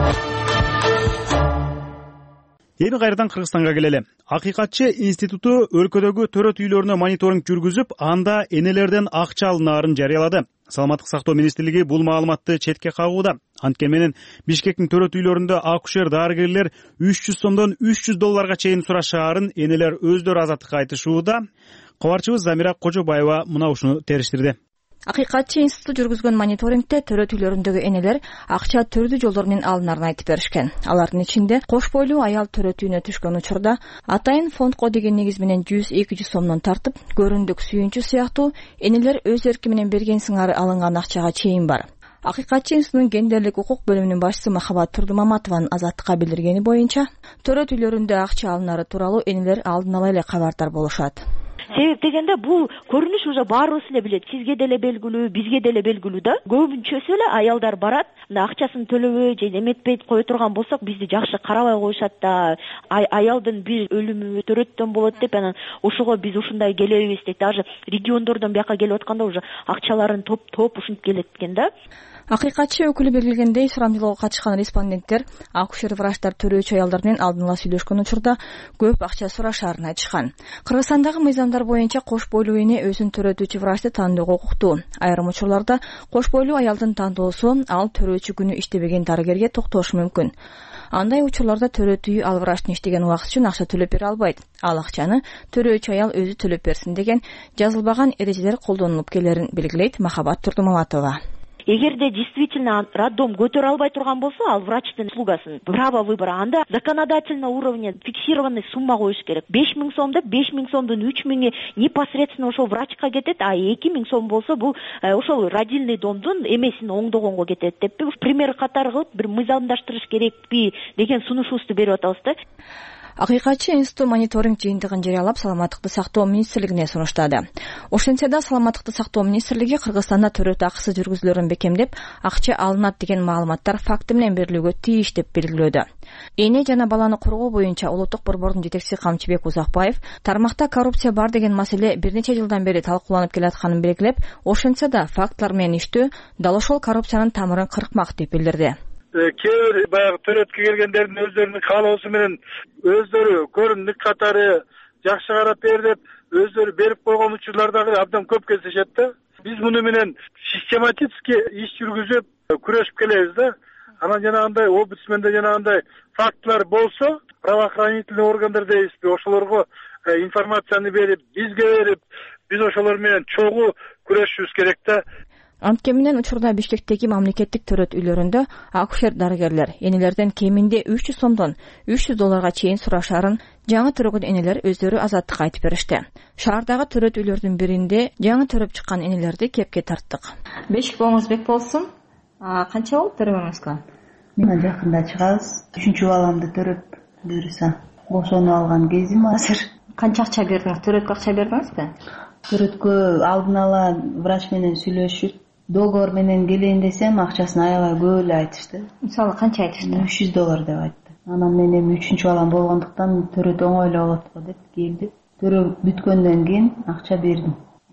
Эми кайрадан Кыргызстанга келели. Акыйкатчы институту өлкөдөгү төрөт үйлөрүнө мониторинг жүргүзүп, анда энелерден акча алынаарын жарыялады. Саламаттык сактоо министрлиги бул маалыматты четке кагууда. Анткени менен Бишкектин төрөт үйлөрүндө акушер дарыгерлер үч жүз сомдон үч жүз долларга чейин сурашаарын энелер өздөрү Азаттыкка айтышууда. Кабарчыбыз Замира Кожобаева мына ушуну териштирди. Акыйкатчы институт жүргүзгөн мониторингте төрөт үйлөрүндөгү энелер акча түрдүү жолдор менен алынаарын айтып беришкен. Алардын ичинде кош бойлуу аял төрөт үйүнө түшкөн учурда атайын фондко деген негиз менен жүз эки жүз сомдон тартып, көрүндүк сүйүнчү сыяктуу энелер өз эрки менен берген сыңары алынган акчага чейин бар. Акыйкатчы институтунун гендерлик укук бөлүмүнүн башчысы Махабат Турдумаматованын Азаттыкка билдиргени боюнча, төрөт үйлөрүндө акча алынары тууралуу энелер алдын ала эле кабардар болушат. Себеп дегенде бул көрүнүш уже баарыбыз эле билет, сизге деле белгилүү, бизге деле белгилүү да. Көбүнчөсү эле аялдар барат, акчасын төлөбөй же эметпей кое турган болсок, бизди жакшы карабай коюшат да. Аялдын бир өлүмү төрөттөн болот деп, анан ошого биз ушундай келебиз дейт. Даже региондордон бияка келип атканда уже акчаларын топ-топ ушинтип келет экен да. Акыйкатчы өкүлү белгилегендей, сурамжылоого катышкан респонденттер акушер врачтар төрөөчү аялдар менен алдын ала сүйлөшкөн учурда көп акча сурашаарын айтышкан. Кыргызстандагы мыйзамдар боюнча кош бойлуу эне өзүн төрөтүүчү врачты тандоого укуктуу. Айрым учурларда кош бойлуу аялдын тандоосу ал төрөөчү күнү иштебеген дарыгерге токтошу мүмкүн. Андай учурларда төрөт үйү ал врачтын иштеген убакыт үчүн акча төлөп бере албайт. Ал акчаны төрөөчү аял өзү төлөп берсин деген жазылбаган эрежелер колдонулуп келерин белгилейт Махабат Турдумаматова. Эгерде действительно роддом көтөрө албай турган болсо, ал врачтын услугасын, право выбора, анда законодательно уровне фиксированный сумма коюш керек. беш миң сомдо беш миң сомдун үч миңи непосредственно ошол врачка кетет, а эки миң сом болсо бул ошол родильный домдун эмесин оңдогонго кетет деп пример катары кылып бир мыйзамдаштырыш керекпи деген сунушубузду берип атабыз да. Акыйкатчы институт мониторинг жыйынтыгын жарыялап, саламаттыкты сактоо министрлигине сунуштады. Ошентсе да саламаттыкты сактоо министрлиги Кыргызстанда төрөт акысы жүргүзүлөрүн бекемдеп, акча алынат деген маалыматтар факты менен берилүүгө тийиш деп белгилөөдө. Эне жана баланы коргоо боюнча улуттук борбордун жетекчиси Камчыбек Узакбаев тармакта коррупция бар деген маселе бир нече жылдан бери талкууланып келатканын белгилеп, ошентсе да фактлар менен иштөө дал ошол коррупциянын тамырын кыркмак деп билдирди. Кээ бир баягы төрөткө келгендердин өздөрүнүн каалоосу менен өздөрү көрүндүк катары жакшы карап бер деп өздөрү берип койгон учурлар дагы абдан көп кездешет да. Биз муну менен систематически иш жүргүзүп күрөшүп келебиз да. Анан жанагындай омбудсменде жанагындай фактылар болсо, правоохранительный органдар дейбизби, ошолорго информацияны берип, бизге берип, биз ошолор менен чогуу күрөшүшүбүз керек да. Анткени менен учурда Бишкектеги мамлекеттик төрөт үйлөрүндө акушер дарыгерлер энелерден кеминде үч жүз сомдон үч жүз долларга чейин сурашаарын жаңы төрөгөн энелер өздөрү Азаттыкка айтып беришти. Шаардагы төрөт үйлөрдүн биринде жаңы төрөп чыккан энелерди кепке тарттык. Бешик боңуз бек болсун. Канча болду төрөгөнүңүзгө? Мен жакында чыгабыз. Үчүнчү баламды төрөп буюрса, бошонуп алган кезим азыр. Канча акча бердиңиз? Төрөткө акча бердиңизби? Төрөткө алдын ала врач менен сүйлөшүп, договор менен келейин десем, акчасын аябай көп эле айтышты. Мисалы канча айтышты? үч жүз доллар деп айтты. Анан мен эми үчүнчү балам болгондуктан төрөт оңой эле болот го деп келдим. Төрөп бүткөндөн кийин акча бердим.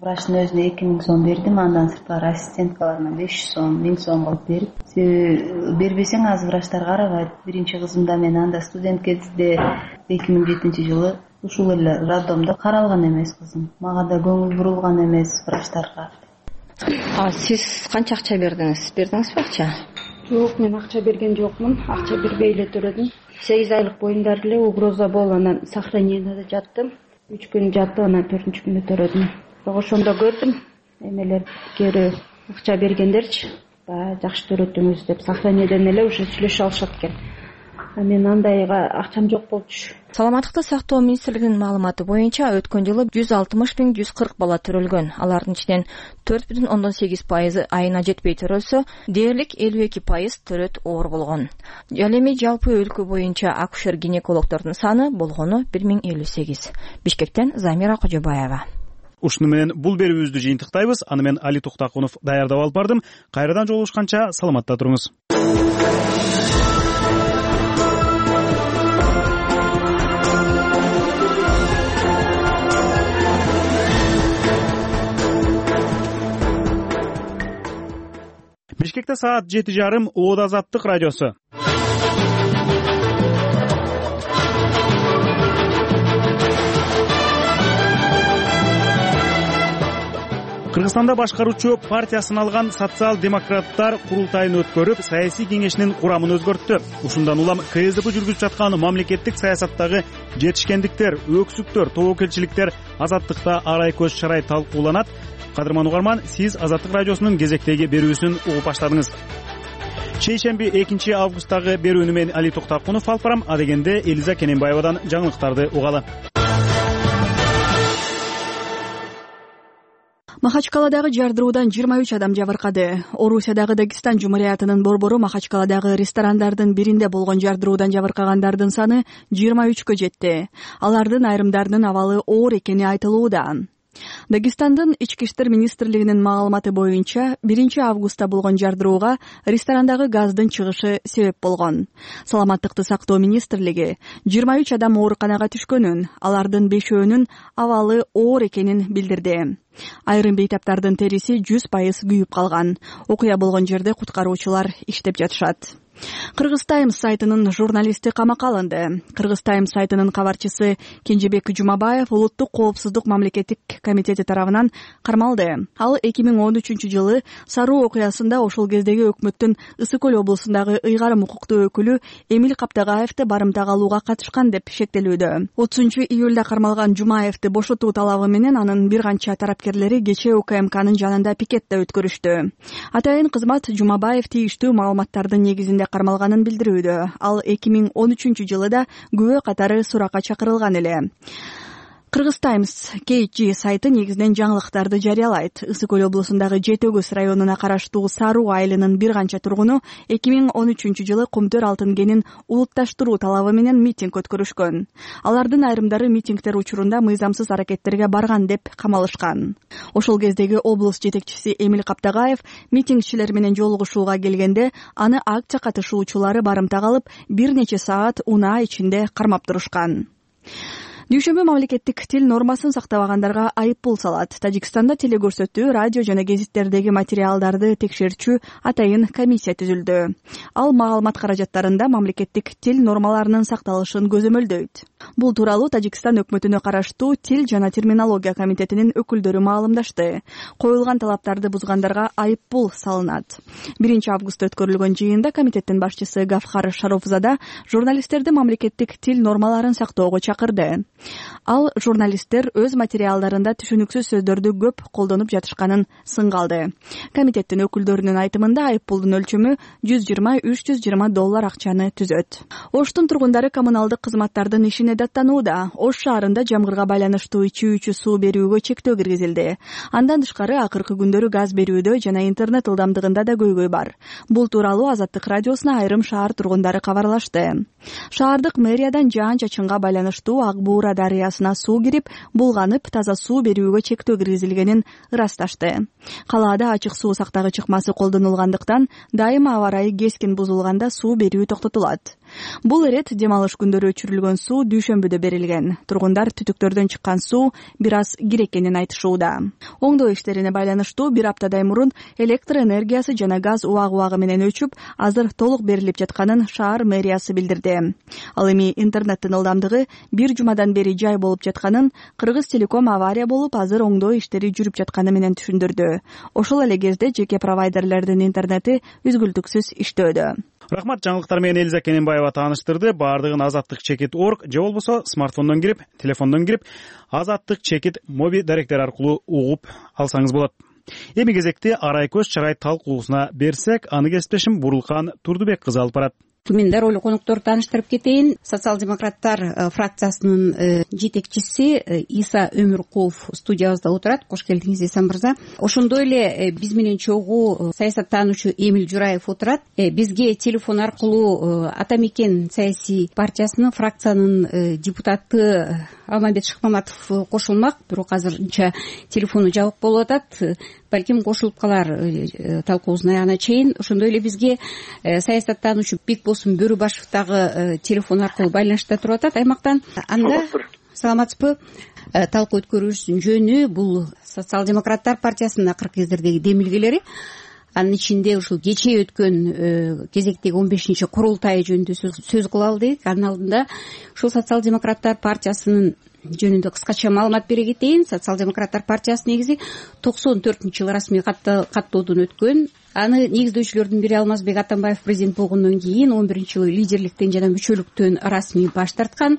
врачтын өзүнө эки миң сом бердим, андан сырткары ассистенткаларына беш жүз сом, миң сом кылып берип, себеби бербесең азыр врачтар карабайт. Биринчи кызым да мен анда студент кезинде эки миң жетинчи жылы ушул эле роддомдо каралган эмес кызым. Мага да көңүл бурулган эмес врачтарга. А сиз канча акча бердиңиз? Бердиңизби акча? Жок, мен акча берген жокмун. Акча бербей эле төрөдүм. сегиз айлык боюнда эле угроза болуп, анан сохранениеде жаттым. үч күн жаттым, анан төртүнчү күнү төрөдүм. Бирок ошондо көрдүм, эмелер кери акча бергендерчи, баягы жакшы төрөттүңүз деп сохранениеден эле уже сүйлөшүп алышат экен. Мен андайга акчам жок болчу. Саламаттыкты сактоо министрлигинин маалыматы боюнча өткөн жылы жүз алтымыш миң жүз кырк бала төрөлгөн. Алардын ичинен төрт бүтүн ондон сегиз пайызы айына жетпей төрөлсө, дээрлик элүү эки пайыз төрөт оор болгон. Ал эми жалпы өлкө боюнча акушер-гинекологдордун саны болгону бир миң элүү сегиз. Бишкектен Замира Кожобаева. Ушуну менен бул берүүбүздү жыйынтыктайбыз. Аны мен Али Туктакунов даярдап алып бардым. Кайрадан жолугушканча саламатта туруңуз. Бишкекте саат жети жарым Оод Азаттык радиосу. Кыргызстанда башкаруучу партиясын алган социал-демократтар курултайын өткөрүп, саясий кеңешинин курамын өзгөрттү. Ушундан улам КСДП жүргүзүп жаткан мамлекеттик саясаттагы жетишкендиктер, өксүктөр, тобокелчиликтер Азаттыкта арай көз чарай талкууланат. Кадырман угарман, сиз Азаттык радиосунун кезектеги берүүсүн угуп баштадыңыз. Чейшемби экинчи августтагы берүүнү мен Али Туктакунов алып барам. А дегенде Элиза Кененбаевадан жаңылыктарды угалы. Махачкаладагы жардыруудан жыйырма үч адам жабыркады. Орусиядагы Дагестан Жумуриятынын борбору Махачкаладагы ресторандардын биринде болгон жардыруудан жабыркагандардын саны жыйырма үчкө жетти. Алардын айрымдарынын абалы оор экени айтылууда. Дагестандын ички иштер министрлигинин маалыматы боюнча биринчи августта болгон жардырууга ресторандагы газдын чыгышы себеп болгон. Саламаттыкты сактоо министрлиги жыйырма үч адам ооруканага түшкөнүн, алардын бешөөнүн абалы оор экенин билдирди. Айрым бейтаптардын териси жүз пайыз күйүп калган. Окуя болгон жерде куткаруучулар иштеп жатышат. Кыргыз Таймс сайтынын журналисти камакка алынды. Кыргыз Таймс сайтынын кабарчысы Кенжебек Жумабаев Улуттук коопсуздук мамлекеттик комитети тарабынан кармалды. Ал эки миң он үчүнчү жылы Саруу окуясында ошол кездеги өкмөттүн Ысык көл облусундагы ыйгарым укуктуу өкүлү Эмил Каптагаевди барымтага алууга катышкан деп шектелүүдө. отузунчу июлда кармалган Жумаевди бошотуу талабы менен анын бир канча тарапкерлери кечээ УКМКнын жанында пикетте өткөрүштү. Атайын кызмат Жумабаев тийиштүү маалыматтардын негизинде кармалганын билдирүүдө. Ал эки миң он үчүнчү жылы да күбө катары суракка чакырылган эле. Кыргыз Таймс Кей Джи сайты негизинен жаңылыктарды жарыялайт. Ысык көл облусундагы Жетөгүз районуна караштуу Саруу айылынын бир канча тургуну эки миң он үчүнчү жылы Кумтөр алтын кенин улутташтыруу талабы менен митинг өткөрүшкөн. Алардын айрымдары митингдер учурунда мыйзамсыз аракеттерге барган деп камалышкан. Ошол кездеги облус жетекчиси Эмил Каптагаев митингчилер менен жолугушууга келгенде аны акция катышуучулары барымтага алып бир нече саат унаа ичинде кармап турушкан. Дүйшөмбү мамлекеттик тил нормасын сактабагандарга айып пул салат. Тажикстанда телекөрсөтүү, радио жана гезиттердеги материалдарды текшерчү атайын комиссия түзүлдү. Ал маалымат каражаттарында мамлекеттик тил нормаларынын сакталышын көзөмөлдөйт. Бул тууралуу Тажикстан өкмөтүнө караштуу Тил жана терминология комитетинин өкүлдөрү маалымдашты. Коюлган талаптарды бузгандарга айып пул салынат. биринчи августта өткөрүлгөн жыйында комитеттин башчысы Гафхар Шарофзада журналисттерди мамлекеттик тил нормаларын сактоого чакырды. Ал журналисттер өз материалдарында түшүнүксүз сөздөрдү көп колдонуп жатышканын сынга алды. Комитеттин өкүлдөрүнүн айтымында айып пулдун өлчөмү жүз жыйырма үч жүз жыйырма доллар акчаны түзөт. Оштун тургундары коммуналдык кызматтардын ишине даттанууда. Ош шаарында жамгырга байланыштуу ичүүчү суу берүүгө чектөө киргизилди. Андан тышкары акыркы күндөрү газ берүүдө жана интернет ылдамдыгында да көйгөй бар. Бул тууралуу Азаттык радиосуна айрым шаар тургундары кабарлашты. Шаардык мэриядан жаан-чачынга байланыштуу Ак Буура дарыясына суу кирип, булганып, таза суу берүүгө чектөө киргизилгенин ырасташты. Калаада ачык суу сактагыч ыкмасы колдонулгандыктан дайыма аба ырайы кескин бузулганда суу берүү токтотулат. Бул ирет дем алыш күндөрү өчүрүлгөн суу дүйшөмбүдө берилген. Тургундар түтүктөрдөн чыккан суу бир аз кир экенин айтышууда. Оңдоо иштерине байланыштуу бир аптадай мурун электр энергиясы жана газ убак убагы менен өчүп, азыр толук берилип жатканын шаар мэриясы билдирди. Ал эми интернеттин ылдамдыгы бир жумадан бери жай болуп жатканын, Кыргыз Телеком авария болуп, азыр оңдоо иштери жүрүп жатканы менен түшүндүрдү. Ошол эле кезде жеке провайдерлердин интернети үзгүлтүксүз иштөөдө. Рахмат, жаңылыктар менен Элиза Кененбаева тааныштырды. Баардыгын азаттык чекит точка орг же болбосо смартфондон кирип, телефондон кирип, азаттык чекит моби даректер аркылуу угуп алсаңыз болот. Эми кезекти арай көз чарай талкуусуна берсек, аны кесиптешим Бурулкан Турдубек кызы алып барат. Мен дароо конокторду тааныштырып кетейин. Социал-демократтар фракциясынын жетекчиси Иса Өмүркулов студиябызда отурат. Кош келдиңиз, Иса мырза. Ошондой эле биз менен чогуу саясаттануучу Эмил Жураев отурат. Бизге телефон аркылуу Ата Мекен саясий партиясынын фракциянын депутаты Алмамбет Шыкмаматов кошулмак, бирок азырынча телефону жабык болуп атат. Балким кошулуп калар талкуубуздун аягына чейин. Ошондой эле бизге саясаттануучу Бекбосун Бөрүбашев дагы телефон аркылуу байланышта туруп атат аймактан. Анда саламатсызбы? Талкуу өткөрүүбүздүн жөнү бул Социал-демократтар партиясынын акыркы кездердеги демилгелери. Анын ичинде ушул кечээ өткөн кезектеги он бешинчи курултай жөнүндө сөз кылалы дедик. Анын алдында ушул Социал-демократтар партиясынын жөнүндө кыскача маалымат бере кетейин. Социал-демократтар партиясы негизи токсон төртүнчү жылы расмий каттоодон өткөн. Аны негиздөөчүлөрдүн бири Алмазбек Атамбаев президент болгондон кийин он биринчи жылы лидерликтен жана мүчөлүктөн расмий баш тарткан.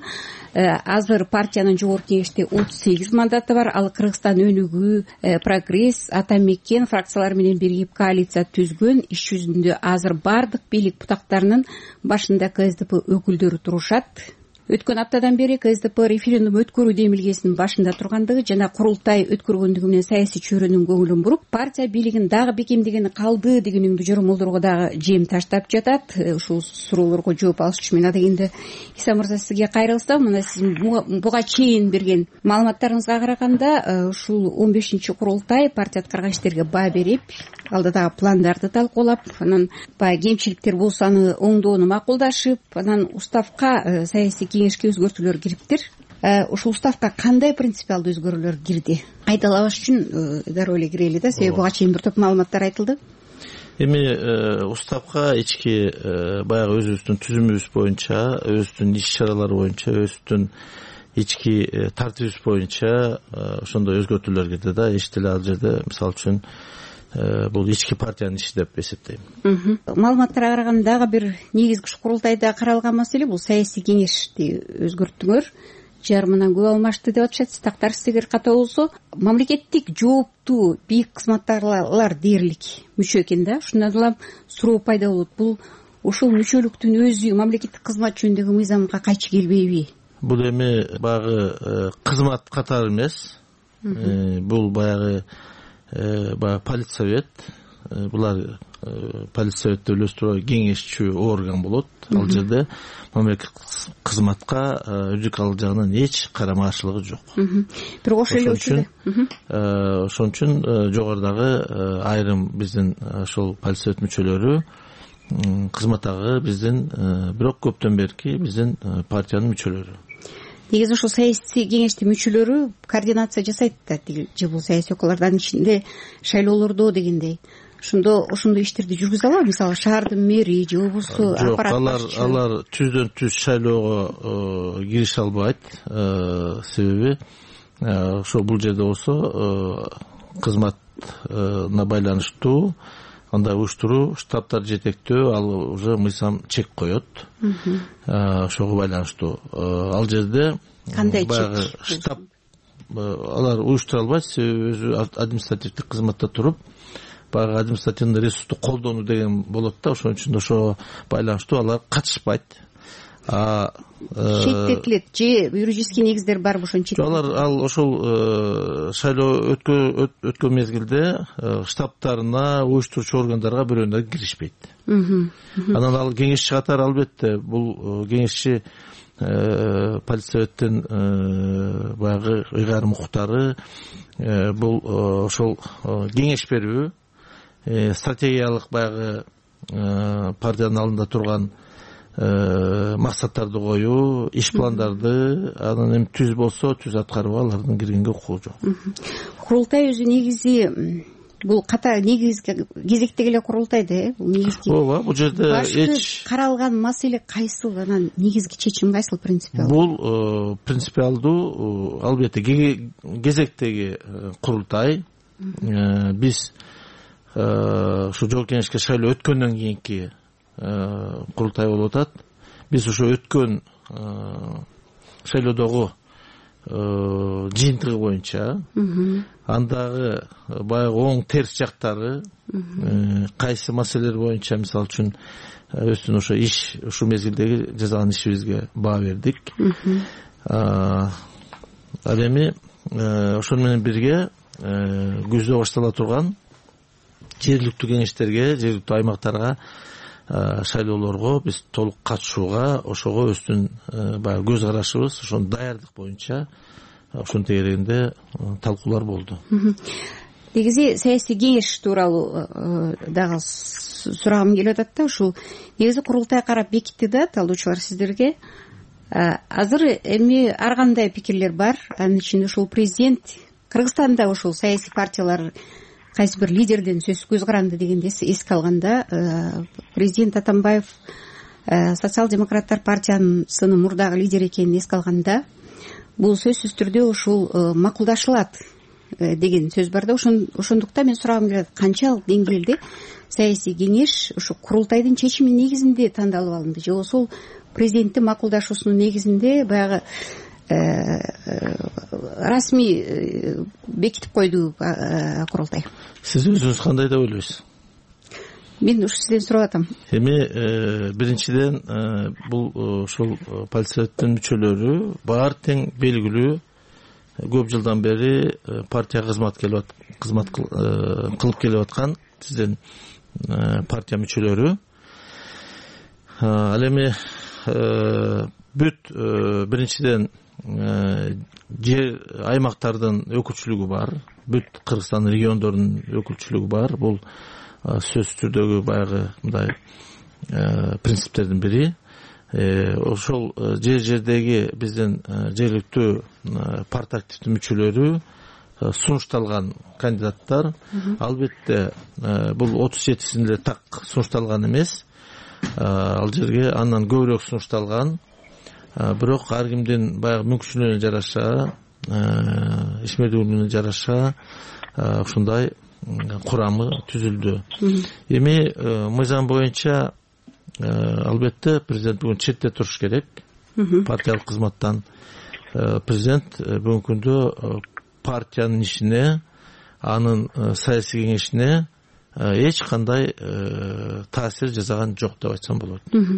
Азыр партиянын жогорку кеңеште отуз сегиз мандаты бар. Ал Кыргызстан өнүгүү, прогресс, Ата Мекен фракциялары менен биригип коалиция түзгөн. Иш жүзүндө азыр бардык бийлик бутактарынын башында КСДП өкүлдөрү турушат. Өткөн аптадан бери КСДП референдум өткөрүү демилгесинин башында тургандыгы жана курултай өткөргөндүгү менен саясий чөйрөнүн көңүлүн буруп, партия бийлигин дагы бекемдегени калды деген үңдү жормолдорго дагы жем таштап жатат. Ушул суроолорго жооп алыш үчүн мен адегенде Иса мырза сизге кайрылсам, мына сиз буга чейин берген маалыматтарыңызга караганда, ушул он бешинчи курултай партия аткарган иштерге баа берип, алдыдагы пландарды талкуулап, анан баягы кемчиликтер болсо аны оңдоону макулдашып, анан уставка саясий кеңешке өзгөртүүлөр кириптир. Ушул уставка кандай принципиалдуу өзгөрүүлөр кирди? Айдалабаш үчүн дароо эле кирели да, себеби буга чейин бир топ маалыматтар айтылды. Эми уставка ички баягы өзүбүздүн түзүмүбүз боюнча, өзүбүздүн иш чаралар боюнча, өзүбүздүн ички тартибибиз боюнча ошондой өзгөртүүлөр кирди да. Эч деле ал жерде мисалы үчүн бул ички партиянын иши деп эсептейм. Маалыматтарга караганда дагы бир негизги курултайда каралган маселе бул саясий кеңешти өзгөрттүңөр. Жарымынан көп алмашты деп атышат. Сиз тактарсыз эгер катуу болсо, мамлекеттик жооптуу бийик кызматтарлар дээрлик мүчө экен да. Ушундан улам суроо пайда болот. Бул ушул мүчөлүктүн өзү мамлекеттик кызмат жөнүндөгү мыйзамга кайчы келбейби? Бул эми баягы кызмат катары эмес. Бул баягы баягы политсовет. Булар политсоветти үйлөстүрүү кеңешчү орган болот. Ал жерде мамлекеттик кызматка юридикалык жагынан эч карама-каршылыгы жок. Бирок ошол эле учурда ошон үчүн жогорудагы айрым биздин ошол политсовет мүчөлөрү кызматтагы биздин бирок көптөн берки биздин партиянын мүчөлөрү. Негизи ошол саясий кеңештин мүчөлөрү координация жасайт да, же бул саясий окуялардын ичинде шайлоолордо дегендей. Ошондо ошондой иштерди жүргүзө алабы? Мисалы, шаардын мэри же болбосо аппарат башчысы? Жок, алар алар түздөн түз шайлоого кирише албайт. Себеби ошо бул жерде болсо кызматына байланыштуу андай уюштуруу, штабтар жетектөө, ал уже мыйзам чек коет. Ошого байланыштуу. Ал жерде кандай баягы штаб алар уюштура албайт, себеби өзү административдик кызматта туруп, баягы административный ресурсту колдонуу деген болот да. Ошон үчүн ошо байланыштуу алар катышпайт. Шеттетилет же юридический негиздер барбы ошон чет? Алар ал ошол шайлоо өткөн мезгилде штабтарына, уюштуруучу органдарга бирөөнө киришпейт. Анан ал кеңешчи катары албетте бул кеңешчи политсоветтин баягы ыйгарым укуктары бул ошол кеңеш берүү, стратегиялык баягы партиянын алдында турган максаттарды коюу, иш пландарды анан эми түз болсо түз аткарып алардын киргенге укугу жок. Курултай өзү негизи бул ката негизги кезектеги эле курултай да, э бул негизги. Ооба, бул жерде эч каралган маселе кайсыл, анан негизги чечим кайсыл принципиал? Бул принципиалдуу албетте кезектеги курултай. Биз ушу жогорку кеңешке шайлоо өткөндөн кийинки курултай болуп атат. Биз ошо өткөн шайлоодогу жыйынтыгы боюнча андагы баягы оң терс жактары, кайсы маселелер боюнча мисалы үчүн өзүнүн ошо иш ушул мезгилдеги жасаган ишибизге баа бердик. Ал эми ошону менен бирге күздө баштала турган жергиликтүү кеңештерге, жергиликтүү аймактарга шайлоолорго биз толук катышууга, ошого өзүнүн баягы көз карашыбыз, ошонун даярдык боюнча ошонун тегерегинде талкуулар болду. Негизи саясий кеңеш тууралуу дагы сурагым келип атат да, ушул негизи курултай карап бекитти да талдоочулар сиздерге. Азыр эми ар кандай пикирлер бар, анын ичинде ушул президент Кыргызстанда ушул саясий партиялар кайсы бир лидерден сөзсүз көз каранды дегенди эске алганда, президент Атамбаев социал-демократтар партиясынын мурдагы лидери экенин эске алганда, бул сөзсүз түрдө ушул макулдашылат деген сөз бар да. Ошондуктан мен сурагым келет, канчалык деңгээлде саясий кеңеш ушу курултайдын чечими негизинде тандалып алынды, же болбосо президенттин макулдашуусунун негизинде баягы расмий бекитип койду курултай? Сиз өзүңүз кандай деп ойлойсуз? Мен ушу сизден сурап атам. Эми биринчиден бул ушул политсоветтин мүчөлөрү баары тең белгилүү, көп жылдан бери партияга кызмат кызмат кылып келип аткан сиздин партия мүчөлөрү. Ал эми бүт биринчиден жер аймактардын өкүлчүлүгү бар, бүт Кыргызстан региондорунун өкүлчүлүгү бар. Бул сөзсүз түрдөгү баягы мындай принциптердин бири. Ошол жер жердеги биздин жергиликтүү партия активдүү мүчөлөрү сунушталган кандидаттар. Албетте бул отуз жетисинде эле так сунушталган эмес. Ал жерге андан көбүрөөк сунушталган. Бирок ар кимдин баягы мүмкүнчүлүгүнө жараша, ишмердүүлүгүнө жараша ушундай курамы түзүлдү. Эми мыйзам боюнча албетте президент бүгүн четте туруш керек партиялык кызматтан. Президент бүгүнкү күндө партиянын ишине, анын саясий кеңешине эч кандай таасир жасаган жок деп айтсам болот.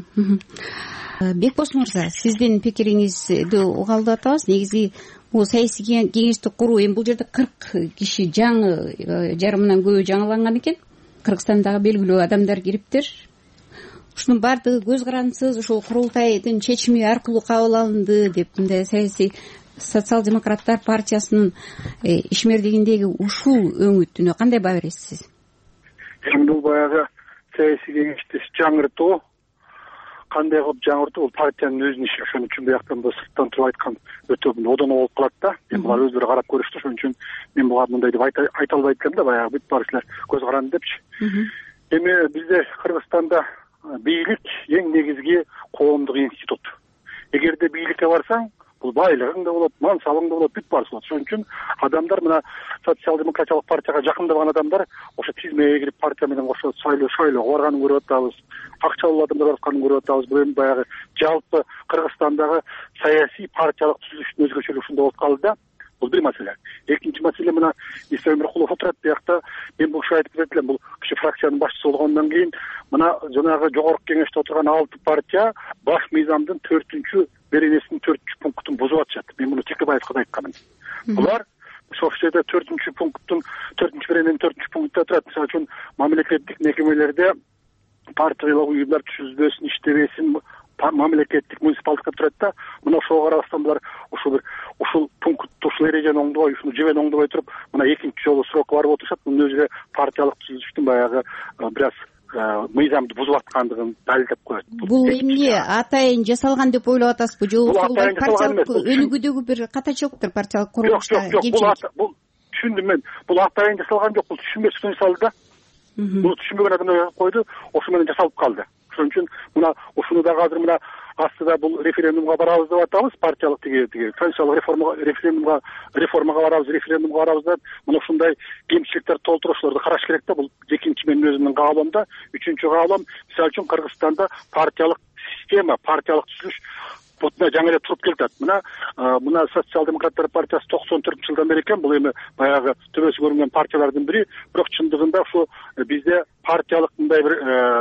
Бекбос мырза, сиздин пикириңизди уга алып атабыз. Негизи бул саясий кеңешти куруу, эми бул жерде кырк киши жаңы, жарымынан көбү жаңыланган экен. Кыргызстандагы белгилүү адамдар кириптир. Ушунун баардыгы көз карандысыз, ушул курултайдын чечими аркылуу кабыл алынды деп, мындай саясий социал-демократтар партиясынын ишмердигиндеги ушул өңүтүнө кандай баа бересиз? Эми бул баягы саясий кеңешти жаңыртуу, кандай кылып жаңыртуу, бул партиянын өзүнүн иши. Ошон үчүн бияктан да сырттан туруп айткан өтө одоно болуп калат да. Эми булар өздөрү карап көрүштү. Ошон үчүн мен буга мындай деп айта албайт экенмин да, баягы бүт баары силер көз каранды депчи. Эми бизде Кыргызстанда бийлик эң негизги коомдук институт. Эгерде бийликке барсаң, бул байлыгың да болот, мансабың да болот, бүт баарысы болот. Ошон үчүн адамдар мына социал-демократиялык партияга жакындаган адамдар ошо тизмеге кирип партия менен кошо шайлоо шайлоого барганын көрүп атабыз. Акчалуу адамдар баратканын көрүп атабыз. Бул эми баягы жалпы Кыргызстандагы саясий партиялык түзүлүштүн өзгөчөлүгү ушунда болуп калды да. Бул бир маселе. Экинчи маселе, мына Иса Өмүркулов отурат биякта. Мен бул ушул айтып кетем, бул киши фракциянын башчысы болгондон кийин мына жанагы жогорку кеңеште отурган алты партия баш мыйзамдын төртүнчү беренесинин төртүнчү пунктун бузуп атышат. Мен муну Текебаевке да айтканмын. Булар ошол жерде төртүнчү пункттун төртүнчү берененин төртүнчү пунктунда турат. Мисалы үчүн мамлекеттик мекемелерде партиялык уюмдар түзүлбөсүн, иштебесин, мамлекеттик муниципалдыкта турат да. Мына ошого карабастан булар ушул бир ушул пунктты, ушул эрежени оңдобой, ушуну жебени оңдобой туруп, мына экинчи жолу срок барып отурушат. Мунун өзү партиялык түзүлүштүн баягы бир аз мыйзамды бузуп аткандыгын далилдеп коет. Бул эмне атайын жасалган деп ойлоп атасызбы же партиялык өнүгүүдөгү бир катачылыктыр, партиялык курулушта? Жок, жок, жок, бул түшүндүм мен. Бул атайын жасалган жок, бул түшүнбөстүктөн жасалды да. Муну түшүнбөгөн адамдар койду, ошо менен жасалып калды. Ошон үчүн мына ушуну дагы азыр мына астыда бул референдумга барабыз деп атабыз, партиялык тиги тиги конституциялык реформага референдумга реформага барабыз, референдумга барабыз деп мына ушундай кемчиликтерди толтуруучуларды караш керек да. Бул экинчи менин өзүмдүн каалоом да. Үчүнчү каалоом, мисалы үчүн Кыргызстанда партиялык система, партиялык түзүлүш бутуна жаңы эле туруп келатат. Мына мына социал-демократтар партиясы токсон төртүнчү жылдан бери экен, бул эми баягы төбөсү көрүнгөн партиялардын бири, бирок чындыгында ушу бизде партиялык мындай бир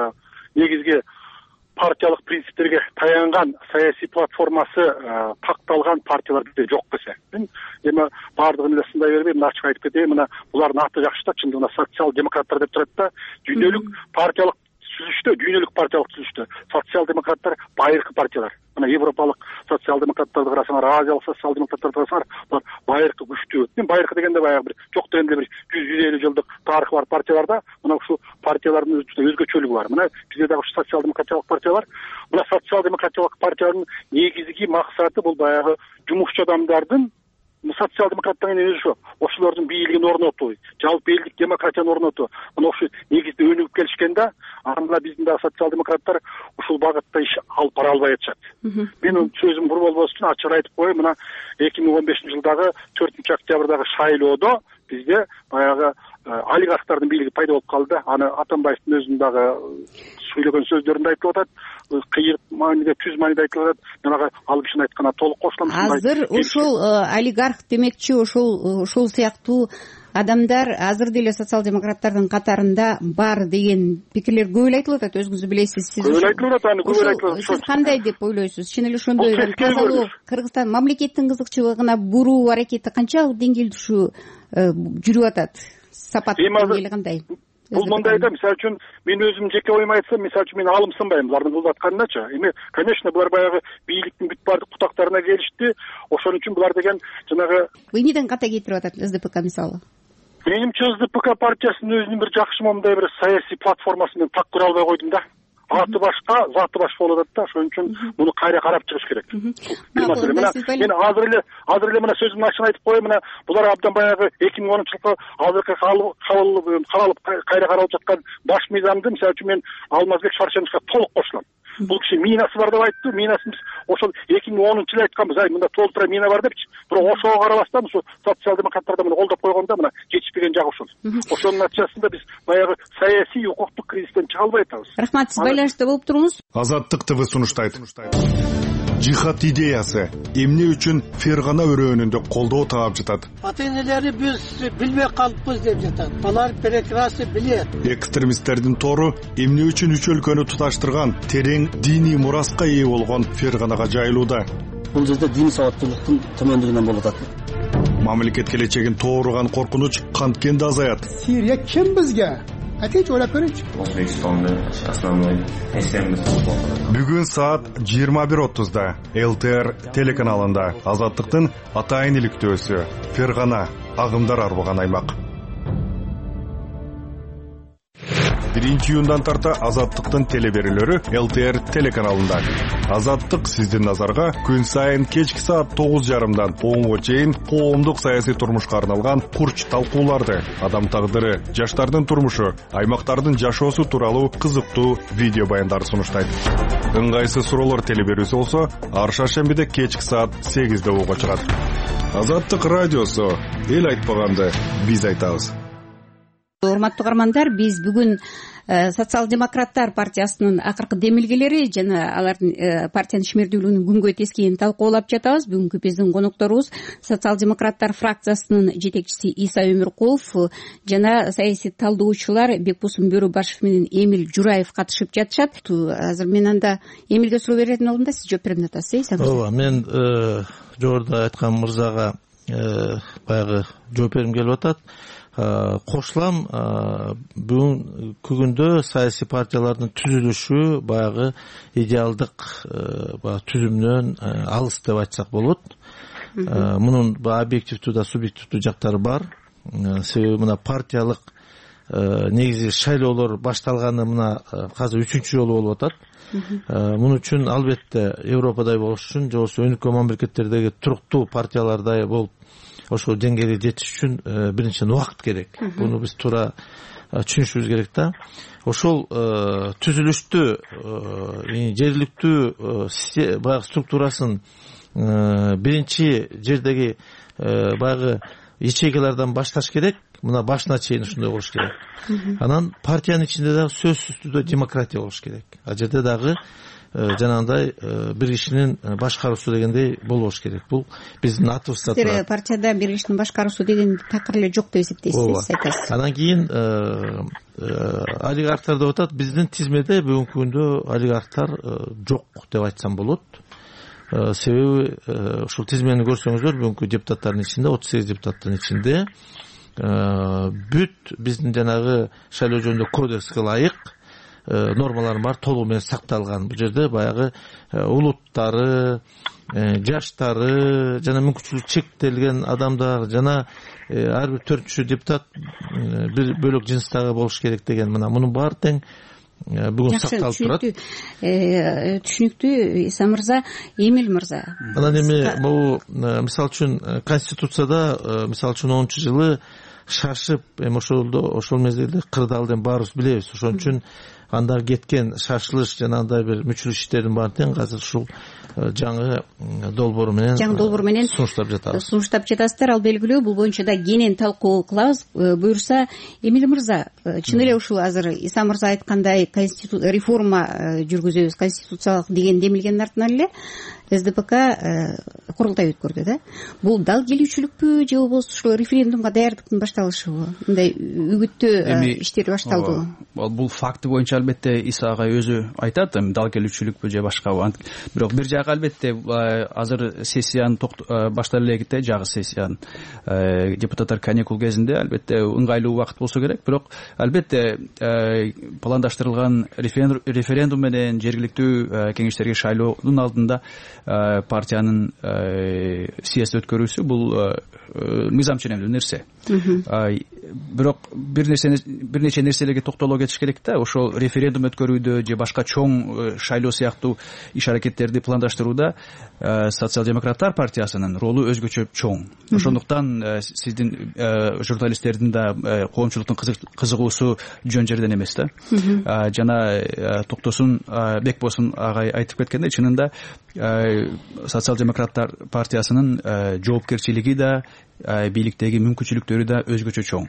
негизги партиялык принциптерге таянган саясий платформасы такталган партиялар бизде жок десе. Мен эми баардыгын эле сындай бербейм, ачык айтып кетейин. Мына булардын аты жакшы да, чындыгында социал-демократтар деп турат да. Дүйнөлүк партиялык түзүлүштө, дүйнөлүк партиялык түзүлүштө социал-демократтар байыркы партиялар. Мына европалык социал-демократтарды карасаңар, азиялык социал-демократтарды карасаңар, булар байыркы күчтүү. Мен байыркы дегенде баягы бир жок дегенде бир жүз жүз элүү жылдык тарыхы бар партиялар да. Мына ушул партиялардын өзгөчөлүгү бар. Мына бизде дагы ушу социал-демократиялык партиялар. Мына социал-демократиялык партиялардын негизги максаты бул баягы жумушчу адамдардын социал-демократтардын өзү ошо ошолордун бийлигин орнотуу, жалпы элдик демократияны орнотуу. Мына ошо негизде өнүгүп келишкен да. Анда биздин дагы социал-демократтар ушул багытта иш алып бара албай атышат. Мен сөзүм бур болбос үчүн ачык айтып коеюн, мына эки миң он бешинчи жылдагы төртүнчү октябрдагы шайлоодо бизде баягы олигархтардын бийлиги пайда болуп калды. Аны Атамбаевдин өзүнүн дагы сүйлөгөн сөздөрүндө айтылып атат, кыйырк мааниде, түз мааниде айтылып атат. Мен ага алып ишин айтканда толук кошулам. Азыр ушул олигарх демекчи ушул ушул сыяктуу адамдар азыр деле социал-демократтардын катарында бар деген пикирлер көп эле айтылып атат. Өзүңүз билесиз. Сиз көп эле айтылып атат, аны көп эле айтылып атат. Сиз кандай деп ойлойсуз? Чын эле ошондой тазалоо Кыргызстан мамлекеттин кызыкчылыгына буруу аракети канчалык деңгээлде ушу жүрүп атат? Сапат деңгээли кандай? Бул мындай да, мисалы үчүн мен өзүм жеке оюм айтсам, мисалы үчүн мен алымсынбайм булардын кылып атканыначы. Эми, конечно, булар баягы бийликтин бүт бардык бутактарына келишти. Ошон үчүн булар деген жанагы эмнеден ката кетирип атат СДПК мисалы? Менимче СДПК партиясынын өзүнүн бир жакшы момундай бир саясий платформасын мен так көрө албай койдум да. Аты башка, заты башка болуп атат да. Ошон үчүн муну кайра карап чыгыш керек. Мен азыр эле азыр эле мына сөзүмдү ачык айтып коеюн, мына булар абдан баягы эки миң онунчу жылкы азыркы каралып кайра каралып жаткан баш мыйзамды, мисалы үчүн мен Алмазбек Шаршеновичке толук кошулам. Бул киши минасы бар деп айтты. Минасын биз ошол эки миң онунчу жылы айтканбыз. Ай, мында толтура мина бар депчи. Бирок ошого карабастан ушу социал-демократтар да муну колдоп койгондо мына жетишпеген жагы ушул. Ошонун натыйжасында биз баягы саясий укуктук кризистен чыга албай атабыз. Рахмат, сиз байланышта болуп туруңуз. Азаттык ТВ сунуштайт. Жихад идеясы эмне үчүн Фергана өрөөнүндө колдоо таап жатат? Ата-энелери биз билбей калыппыз деп жатат. Алар прекрасно билет. Экстремисттердин тору эмне үчүн үч өлкөнү туташтырган терең диний мураска ээ болгон Ферганага жайылууда? Бул жерде диний сабаттуулуктун төмөндүгүнөн болуп атат. Мамлекет келечегин тооруган коркунуч канткенде азаят. Сирия ким бизге? Атеч ойлоп көрүнчү. Өзбекстанда основной эсембиз. Бүгүн саат жыйырма бир отузда эл тэ эр телеканалында Азаттыктын атайын иликтөөсү Фергана агымдар арбыган аймак. биринчи июндан тарта Азаттыктын телеберүүлөрү эл тэ эр телеканалында. Азаттык сиздин назарга күн сайын кечки саат тогуз жарымдан онго чейин коомдук саясий турмушка арналган курч талкууларды, адам тагдыры, жаштардын турмушу, аймактардын жашоосу тууралуу кызыктуу видео баяндарды сунуштайт. Ыңгайсыз суроолор телеберүүсү болсо, ар шаршембиде кечки саат сегизде угууга чыгат. Азаттык радиосу, эл айтпаганды биз айтабыз. Урматтуу угармандар, биз бүгүн социал-демократтар партиясынын акыркы демилгелери жана алардын партиянын ишмердүүлүгүнүн күнгө тескейин талкуулап жатабыз. Бүгүнкү биздин конокторубуз социал-демократтар фракциясынын жетекчиси Иса Өмүркулов жана саясий талдоочулар Бекбусун Бөрүбашев менен Эмил Жураев катышып жатышат. Азыр мен анда Эмилге суроо берердин алдында сиз жооп берип атасыз, э? Ооба, мен жогоруда айткан мырзага баягы жооп бергим келип атат. Кошулам, бүгүнкү күндө саясий партиялардын түзүлүшү баягы идеалдык түзүмдөн алыс деп айтсак болот. Мунун объективдүү да субъективдүү жактары бар. Себеби мына партиялык негизи шайлоолор башталганы мына азыр үчүнчү жолу болуп атат. Муну үчүн албетте Европадай болуш үчүн же болбосо өнүккөн мамлекеттердеги туруктуу партиялардай болуп ошол деңгээлге жетиш үчүн биринчиден убакыт керек. Буну биз туура түшүнүшүбүз керек да. Ошол түзүлүштү жергиликтүү баягы структурасын биринчи жердеги баягы ячейкалардан башташ керек. Мына башына чейин ушундай болуш керек. Анан партиянын ичинде дагы сөзсүз түрдө демократия болуш керек. Ал жерде дагы жанагындай бир кишинин башкаруусу дегендей болбош керек. Бул биздин атыбызда турат. Сиз партияда бир кишинин башкаруусу деген такыр эле жок деп эсептейсиз, айтасыз. Анан кийин олигархтар деп атат. Биздин тизмеде бүгүнкү күндө олигархтар жок деп айтсам болот. Себеби ушул тизмени көрсөңүздөр бүгүнкү депутаттардын ичинде отуз сегиз депутаттын ичинде бүт биздин жанагы шайлоо жөнүндө кодекске ылайык нормалар бар, толугу менен сакталган. Бул жерде баягы улуттары, жаштары жана мүмкүнчүлүгү чектелген адамдар жана ар бир төртүнчү депутат бир бөлөк жыныстагы болуш керек деген мына мунун баары тең бүгүн сакталып турат. Түшүнүктүү. Иса мырза, Эмил мырза. Анан эми бул мисалы үчүн конституцияда мисалы үчүн онунчу жылы шашып эми ошолдо ошол мезгилде кырдаалдын баарыбыз билебиз. Ошон үчүн анда кеткен шашылыш жана андай бир мүчүлүк иштердин баары тең азыр ушул жаңы долбоор менен жаңы долбоор менен сунуштап жатабыз. Сунуштап жатасыздар. Ал белгилүү. Бул боюнча да кенен талкуу кылабыз. Буюрса, Эмил мырза, чын эле ушул азыр Иса мырза айткандай реформа жүргүзөбүз, конституциялык деген демилгендин артынан эле СДПК курултай өткөрдү да. Бул дал келүүчүлүкпү же болбосо ушул референдумга даярдыктын башталышыбы? Мындай үгүттүү иштер башталдыбы? Бул факты боюнча албетте Иса агай өзү айтат, дал келүүчүлүкпү же башкабы. Бирок бир жагы албетте азыр сессияны баштап элек жагы сессияны депутаттар каникул кезинде албетте ыңгайлуу убакыт болсо керек. Бирок албетте пландаштырылган референдум менен жергиликтүү кеңештерге шайлоонун алдында партиянын съезд өткөрүүсү бул мыйзам ченемдүү нерсе. Бирок бир нерсе бир нече нерселерге токтоло кетиш керек да. Ошол референдум өткөрүүдө же башка чоң шайлоо сыяктуу иш аракеттерди пландаштырууда социал-демократтар партиясынын ролу өзгөчө чоң. Ошондуктан сиздин журналисттердин да коомчулуктун кызыгуусу жөн жерден эмес да. Жана Токтосун Бекбосун агай айтып кеткендей, чынында социал-демократтар партиясынын жоопкерчилиги да бийликтеги мүмкүнчүлүктөрү да өзгөчө чоң.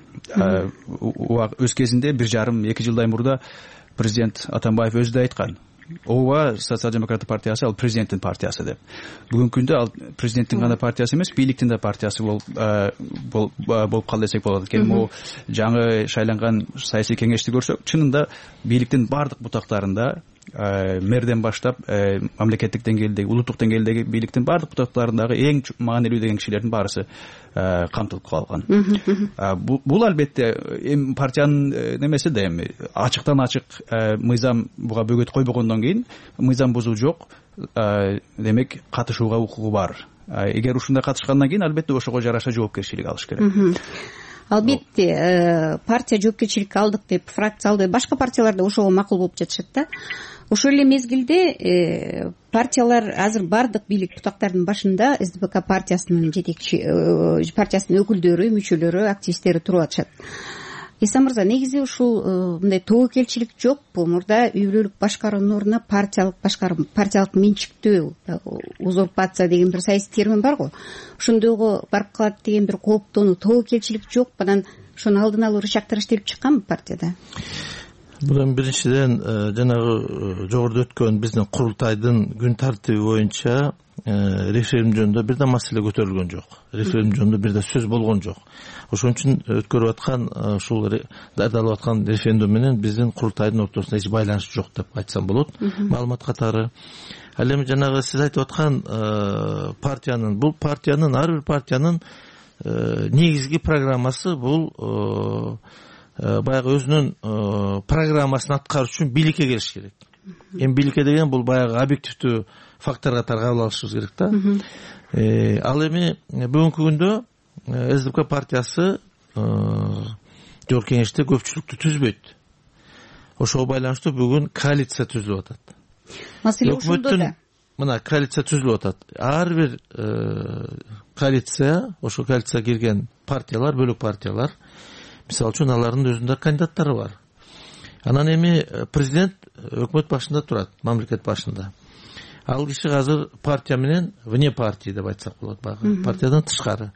Өз кезинде бир жарым эки жылдай мурда президент Атамбаев өзү да айткан. Ооба, социал-демократтар партиясы ал президенттин партиясы деп. Бүгүнкү күндө ал президенттин гана партиясы эмес, бийликтин да партиясы болуп болуп калды десек болот экен. Могу жаңы шайланган саясий кеңешти көрсөк, чынында бийликтин бардык бутактарында мэрден баштап мамлекеттик деңгээлдеги, улуттук деңгээлдеги бийликтин бардык бутактарындагы эң маанилүү деген кишилердин баарысы камтылып калган. Бул албетте эми партиянын немеси да эми ачыктан ачык мыйзам буга бөгөт койбогондон кийин мыйзам бузуу жок, демек катышууга укугу бар. Эгер ушундай катышкандан кийин албетте ошого жараша жоопкерчилик алыш керек. Албетте партия жоопкерчиликке алдык деп фракция алды, башка партиялар да ошого макул болуп жатышат да. Ошол эле мезгилде партиялар азыр бардык бийлик бутактарынын башында СДПК партиясынын жетекчи партиясынын өкүлдөрү, мүчөлөрү, активисттери туруп атышат. Иса мырза, негизи ушул мындай тобокелчилик жокпу? Мурда үй бүлөлүк башкаруунун ордуна партиялык башкаруу, партиялык менчиктүү узурпация деген бир саясий термин бар го. Ошондойго барып калат деген бир кооптонуу, тобокелчилик жок. Анан ошону алдын алуу ырычактар иштелип чыкканбы партияда? Бул эми биринчиден жанагы жогоруда өткөн биздин курултайдын күн тартиби боюнча референдум жөнүндө бир да маселе көтөрүлгөн жок. Референдум жөнүндө бир да сөз болгон жок. Ошон үчүн өткөрүп аткан ушул дайындалып аткан референдум менен биздин курултайдын ортосунда эч байланыш жок деп айтсам болот. Маалымат катары. Ал эми жанагы сиз айтып аткан партиянын, бул партиянын ар бир партиянын негизги программасы бул баягы өзүнүн программасын аткаруу үчүн бийликке келиш керек. Эми бийликке деген бул баягы объективдүү фактор катары кабыл алышыбыз керек да. Ал эми бүгүнкү күндө СДПК партиясы жогорку кеңеште көпчүлүктү түзбөйт. Ошого байланыштуу бүгүн коалиция түзүлүп атат. Маселе ошондо да. Мына коалиция түзүлүп атат. Ар бир коалиция, ошо коалицияга кирген партиялар, бөлөк партиялар, мисалы үчүн алардын өзүнүн кандидаттары бар. Анан эми президент өкмөт башында турат, мамлекет башында. Ал киши азыр партия менен вне партии деп айтсак болот, багы партиядан тышкары.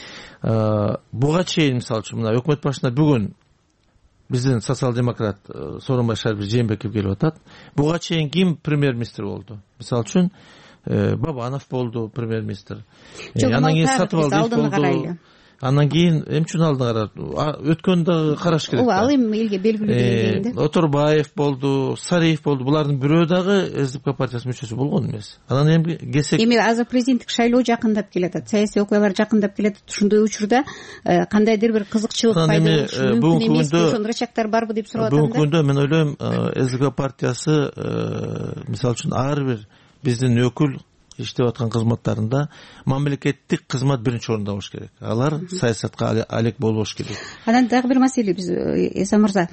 Буга чейин мисалы үчүн мына өкмөт башында бүгүн биздин социал-демократ Сооронбай Шарипов Жээнбеков келип атат. Буга чейин ким премьер-министр болду? Мисалы үчүн Бабанов болду премьер-министр. Анан кийин Сатыбалдиев болду. Анан кийин эмне үчүн алдын карап өткөндө караш керек. Ооба, ал эми элге белгилүү дегенде. Оторбаев болду, Сариев болду. Булардын бирөө дагы СДП партиясынын мүчөсү болгон эмес. Анан эми келсек, эми азыр президенттик шайлоо жакындап келатат, саясий окуялар жакындап келатат. Ушундай учурда кандайдыр бир кызыкчылык пайда болушу мүмкүн эмеспи? Ошондой ырачактар барбы деп сурап атам да. Бүгүнкү күндө мен ойлойм, СДП партиясы мисалы үчүн ар бир биздин өкүл иштеп аткан кызматтарында мамлекеттик кызмат биринчи орунда болуш керек. Алар саясатка алек болбош керек. Анан дагы бир маселе, биз Эса мырза,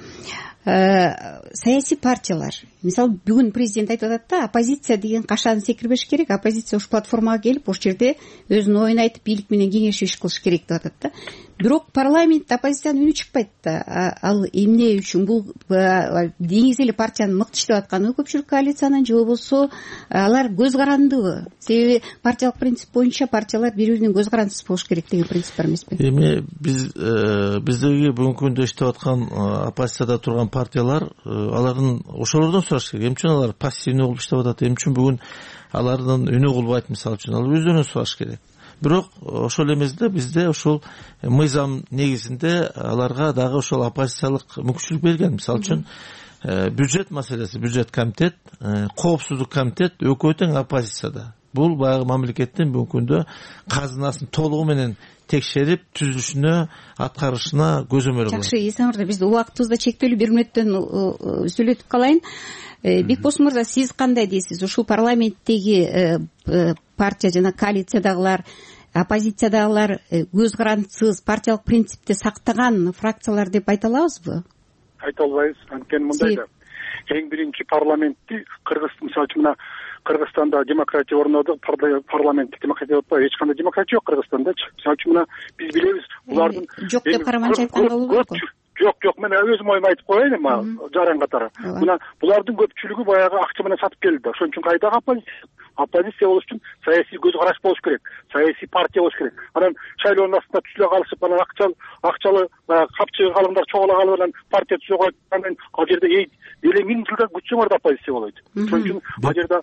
саясий партиялар, мисалы бүгүн президент айтып атат да, оппозиция деген кашаны секирбеш керек, оппозиция ушу платформага келип, ошол жерде өзүнүн оюн айтып, бийлик менен кеңешип иш кылыш керек деп атат да. Бирок парламентте оппозициянын үнү чыкпайт да. Ал эмне үчүн? Бул деңиз эли партиянын мыкты иштеп атканыбы көпчүлүк коалициянын, же болбосо алар көз карандыбы? Себеби партиялык принцип боюнча партиялар бири-биринин көз карандысыз болуш керек деген принцип бар эмеспи? Эми биз биздеги бүгүнкү күндө иштеп аткан оппозицияда турган партиялар, алардын ошолордон сураш керек. Эмне үчүн алар пассивный болуп иштеп атат? Эмне үчүн бүгүн алардын үнү кулбайт? Мисалы үчүн алар өздөрүнөн сураш керек. Бирок ошол эмес да, бизде ошол мыйзам негизинде аларга дагы ошол оппозициялык мүмкүнчүлүк берген. Мисалы үчүн бюджет маселеси, бюджет комитет, коопсуздук комитет экөө тең оппозицияда. Бул баягы мамлекеттин бүгүнкү күндө казынасын толугу менен текшерип түзүлүшүнө, аткарышына көзөмөл кылат. Жакшы, Эса мырза, биз убактыбыз да чектелүү, бир мүнөттөн сүйлөтүп калайын. Бекбос мырза, сиз кандай дейсиз? Ушул парламенттеги партия жана коалициядагылар, оппозициядагылар көз карандысыз партиялык принципти сактаган фракциялар деп айта алабызбы? Айта албайбыз. Анткени мындай да, эң биринчи парламентти Кыргыз, мисалы үчүн мына Кыргызстанда демократия орноду, парламенттик демократия болуп, эч кандай демократия жок Кыргызстандачы. Мисалы үчүн мына биз билебиз, булардын жок деп караманча айтканга болот. Жок, жок, мен өзүм оюмду айтып коеюн эми жаран катары. Мына булардын көпчүлүгү баягы акча менен сатып келди. Ошон үчүн кайдагы оппозиция? Оппозиция болуш үчүн саясий көз караш болуш керек, саясий партия болуш керек. Анан шайлоонун астында түзүлө калышып, анан акчалы акчалы капчыгы калыңдар чогула калып, анан партия түзө коюп, анан ал жерде элүү миң жылда күтсөң анда оппозиция болот. Ошон үчүн ал жерде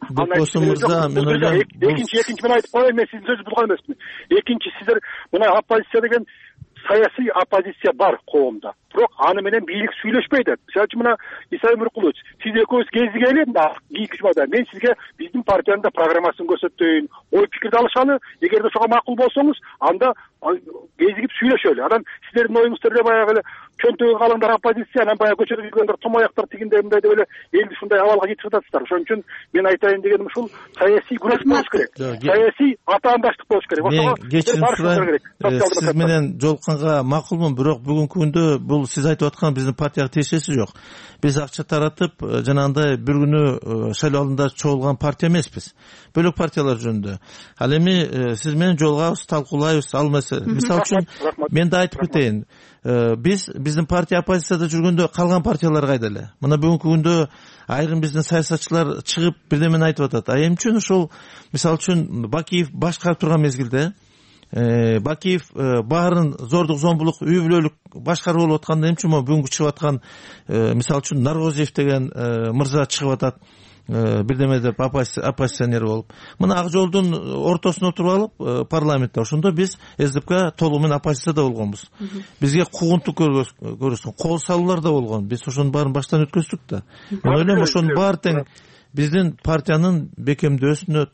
экинчи экинчи мен айтып коеюн, мен сиздин сөзүңүздү булган эмесмин. Экинчи, сиздер мына оппозиция деген саясий оппозиция бар коомдо. Бирок аны менен бийлик сүйлөшпөйт. Мисалы үчүн мына Иса Өмүркулович, сиз экөөбүз кезигели, мен сизге биздин партиянын да программасын көрсөтөйүн, ой пикирди алышалы. Эгерде ошого макул болсоңуз, анда кезигип сүйлөшөлү. Анан сиздердин оюңуздар эле баягы эле чөнтөгү калыңдар оппозиция, анан баягы көчөдө жүргөндөр томояктар тигиндей мындай деп эле элди ушундай абалга жеткизип атасыздар. Ошон үчүн мен айтайын дегеним ушул саясий күрөш болуш керек. Саясий атаандаштык болуш керек. Мен кечирим сурайм, сиз менен жолукканга макулмун, бирок бүгүнкү күндө бул сиз айтып аткан биздин партияга тиешеси жок. Биз акча таратып, жанагындай бир күнү шайлоо алдында чогулган партия эмеспиз. Бөлөк партиялар жөнүндө. Ал эми сиз менен жолугабыз, талкуулайбыз, ал маселе. Мисалы үчүн мен да айтып кетейин. Биз биздин партия оппозицияда жүргөндө калган партиялар кайда эле? Мына бүгүнкү күндө айрым биздин саясатчылар чыгып бирдемени айтып атат. А эмне үчүн ошол мисалы үчүн Бакиев башкарып турган мезгилде Бакиев баарын зордук зомбулук үй бүлөлүк башкаруу болуп атканда эмне үчүн бүгүнкү чыгып аткан мисалы үчүн Наргозиев деген мырза чыгып атат бирдеме деп оппозиционер болуп. Мына ак жолдун ортосуна отуруп алып парламентте, ошондо биз СДПК толугу менен оппозицияда болгонбуз. Бизге куугунтук көргөзгөн, кол салуулар да болгон. Биз ошонун баарын баштан өткөздүк да. Мен ойлойм ошонун баары тең биздин партиянын бекемдөөсүнө, тартип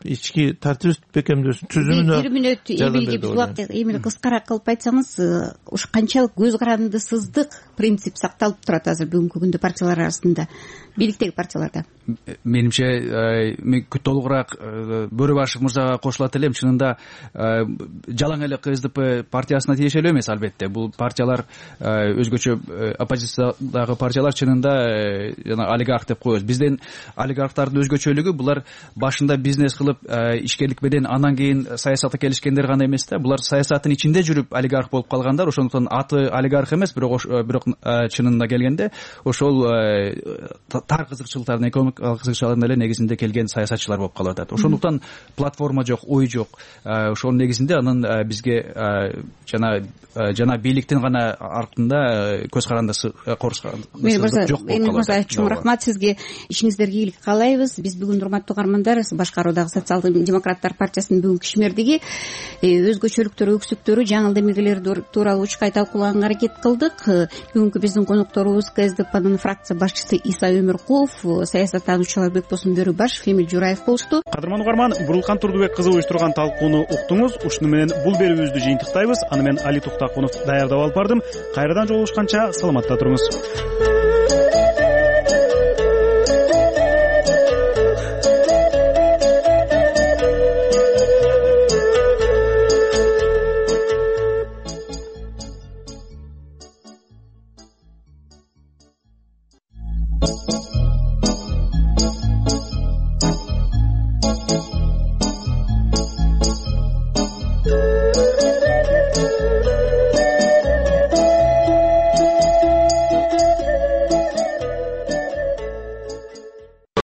ички тартип бекемдөөсүн түзүүнүнө бир мүнөт эмилге биз убакыт эмил кыскараак кылып айтсаңыз, ушу канчалык көз каранды сыздык принцип сакталып турат азыр бүгүнкү күндө партиялар арасында, бийликтеги партияларда? Менимче мен толугураак Бөрү Башев мырзага кошулат элем. Чынында жалаң эле КСДП партиясына тиешелүү эмес, албетте. Бул партиялар өзгөчө оппозициядагы партиялар чынында жана олигарх деп коебуз. Бизден олигархтардын өзгөчөлүгү булар башында бизнес кылып ишкерлик менен анан кийин саясатка келишкендер гана эмес да. Булар саясаттын ичинде жүрүп олигарх болуп калгандар. Ошондуктан аты олигарх эмес, бирок бирок чынында келгенде ошол тар кызыкчылыктардын экономикалык кызыкчылыктардын эле негизинде келген саясатчылар болуп калып атат. Ошондуктан платформа жок, ой жок. Ошонун негизинде анан бизге жана жана бийликтин гана артында көз карандысы корускандысы жок болуп калат. Мырза, чоң рахмат сизге. Ишиңиздерге ийгилик каалайбыз. Биз бүгүн урматтуу угармандар башкаруудагы социал демократтар партиясынын бүгүнкү ишмердиги өзгөчөлүктөрү, өксүктөрү, жаңыл демилгелери тууралуу үч кай талкуулаганга аракет кылдык. Бүгүнкү биздин конокторубуз КСДПнын фракция башчысы Иса Өмүркулов, саясаттануучулар Бекбосун Бөрүбашев, Эмил Жураев болушту. Кадырман угарман, Бурулкан Турдубек кызы уюштурган талкууну уктуңуз. Ушуну менен бул берүүбүздү жыйынтыктайбыз. Аны мен Али Туктакунов даярдап алып бардым. Кайрадан жолугушканча саламатта туруңуз.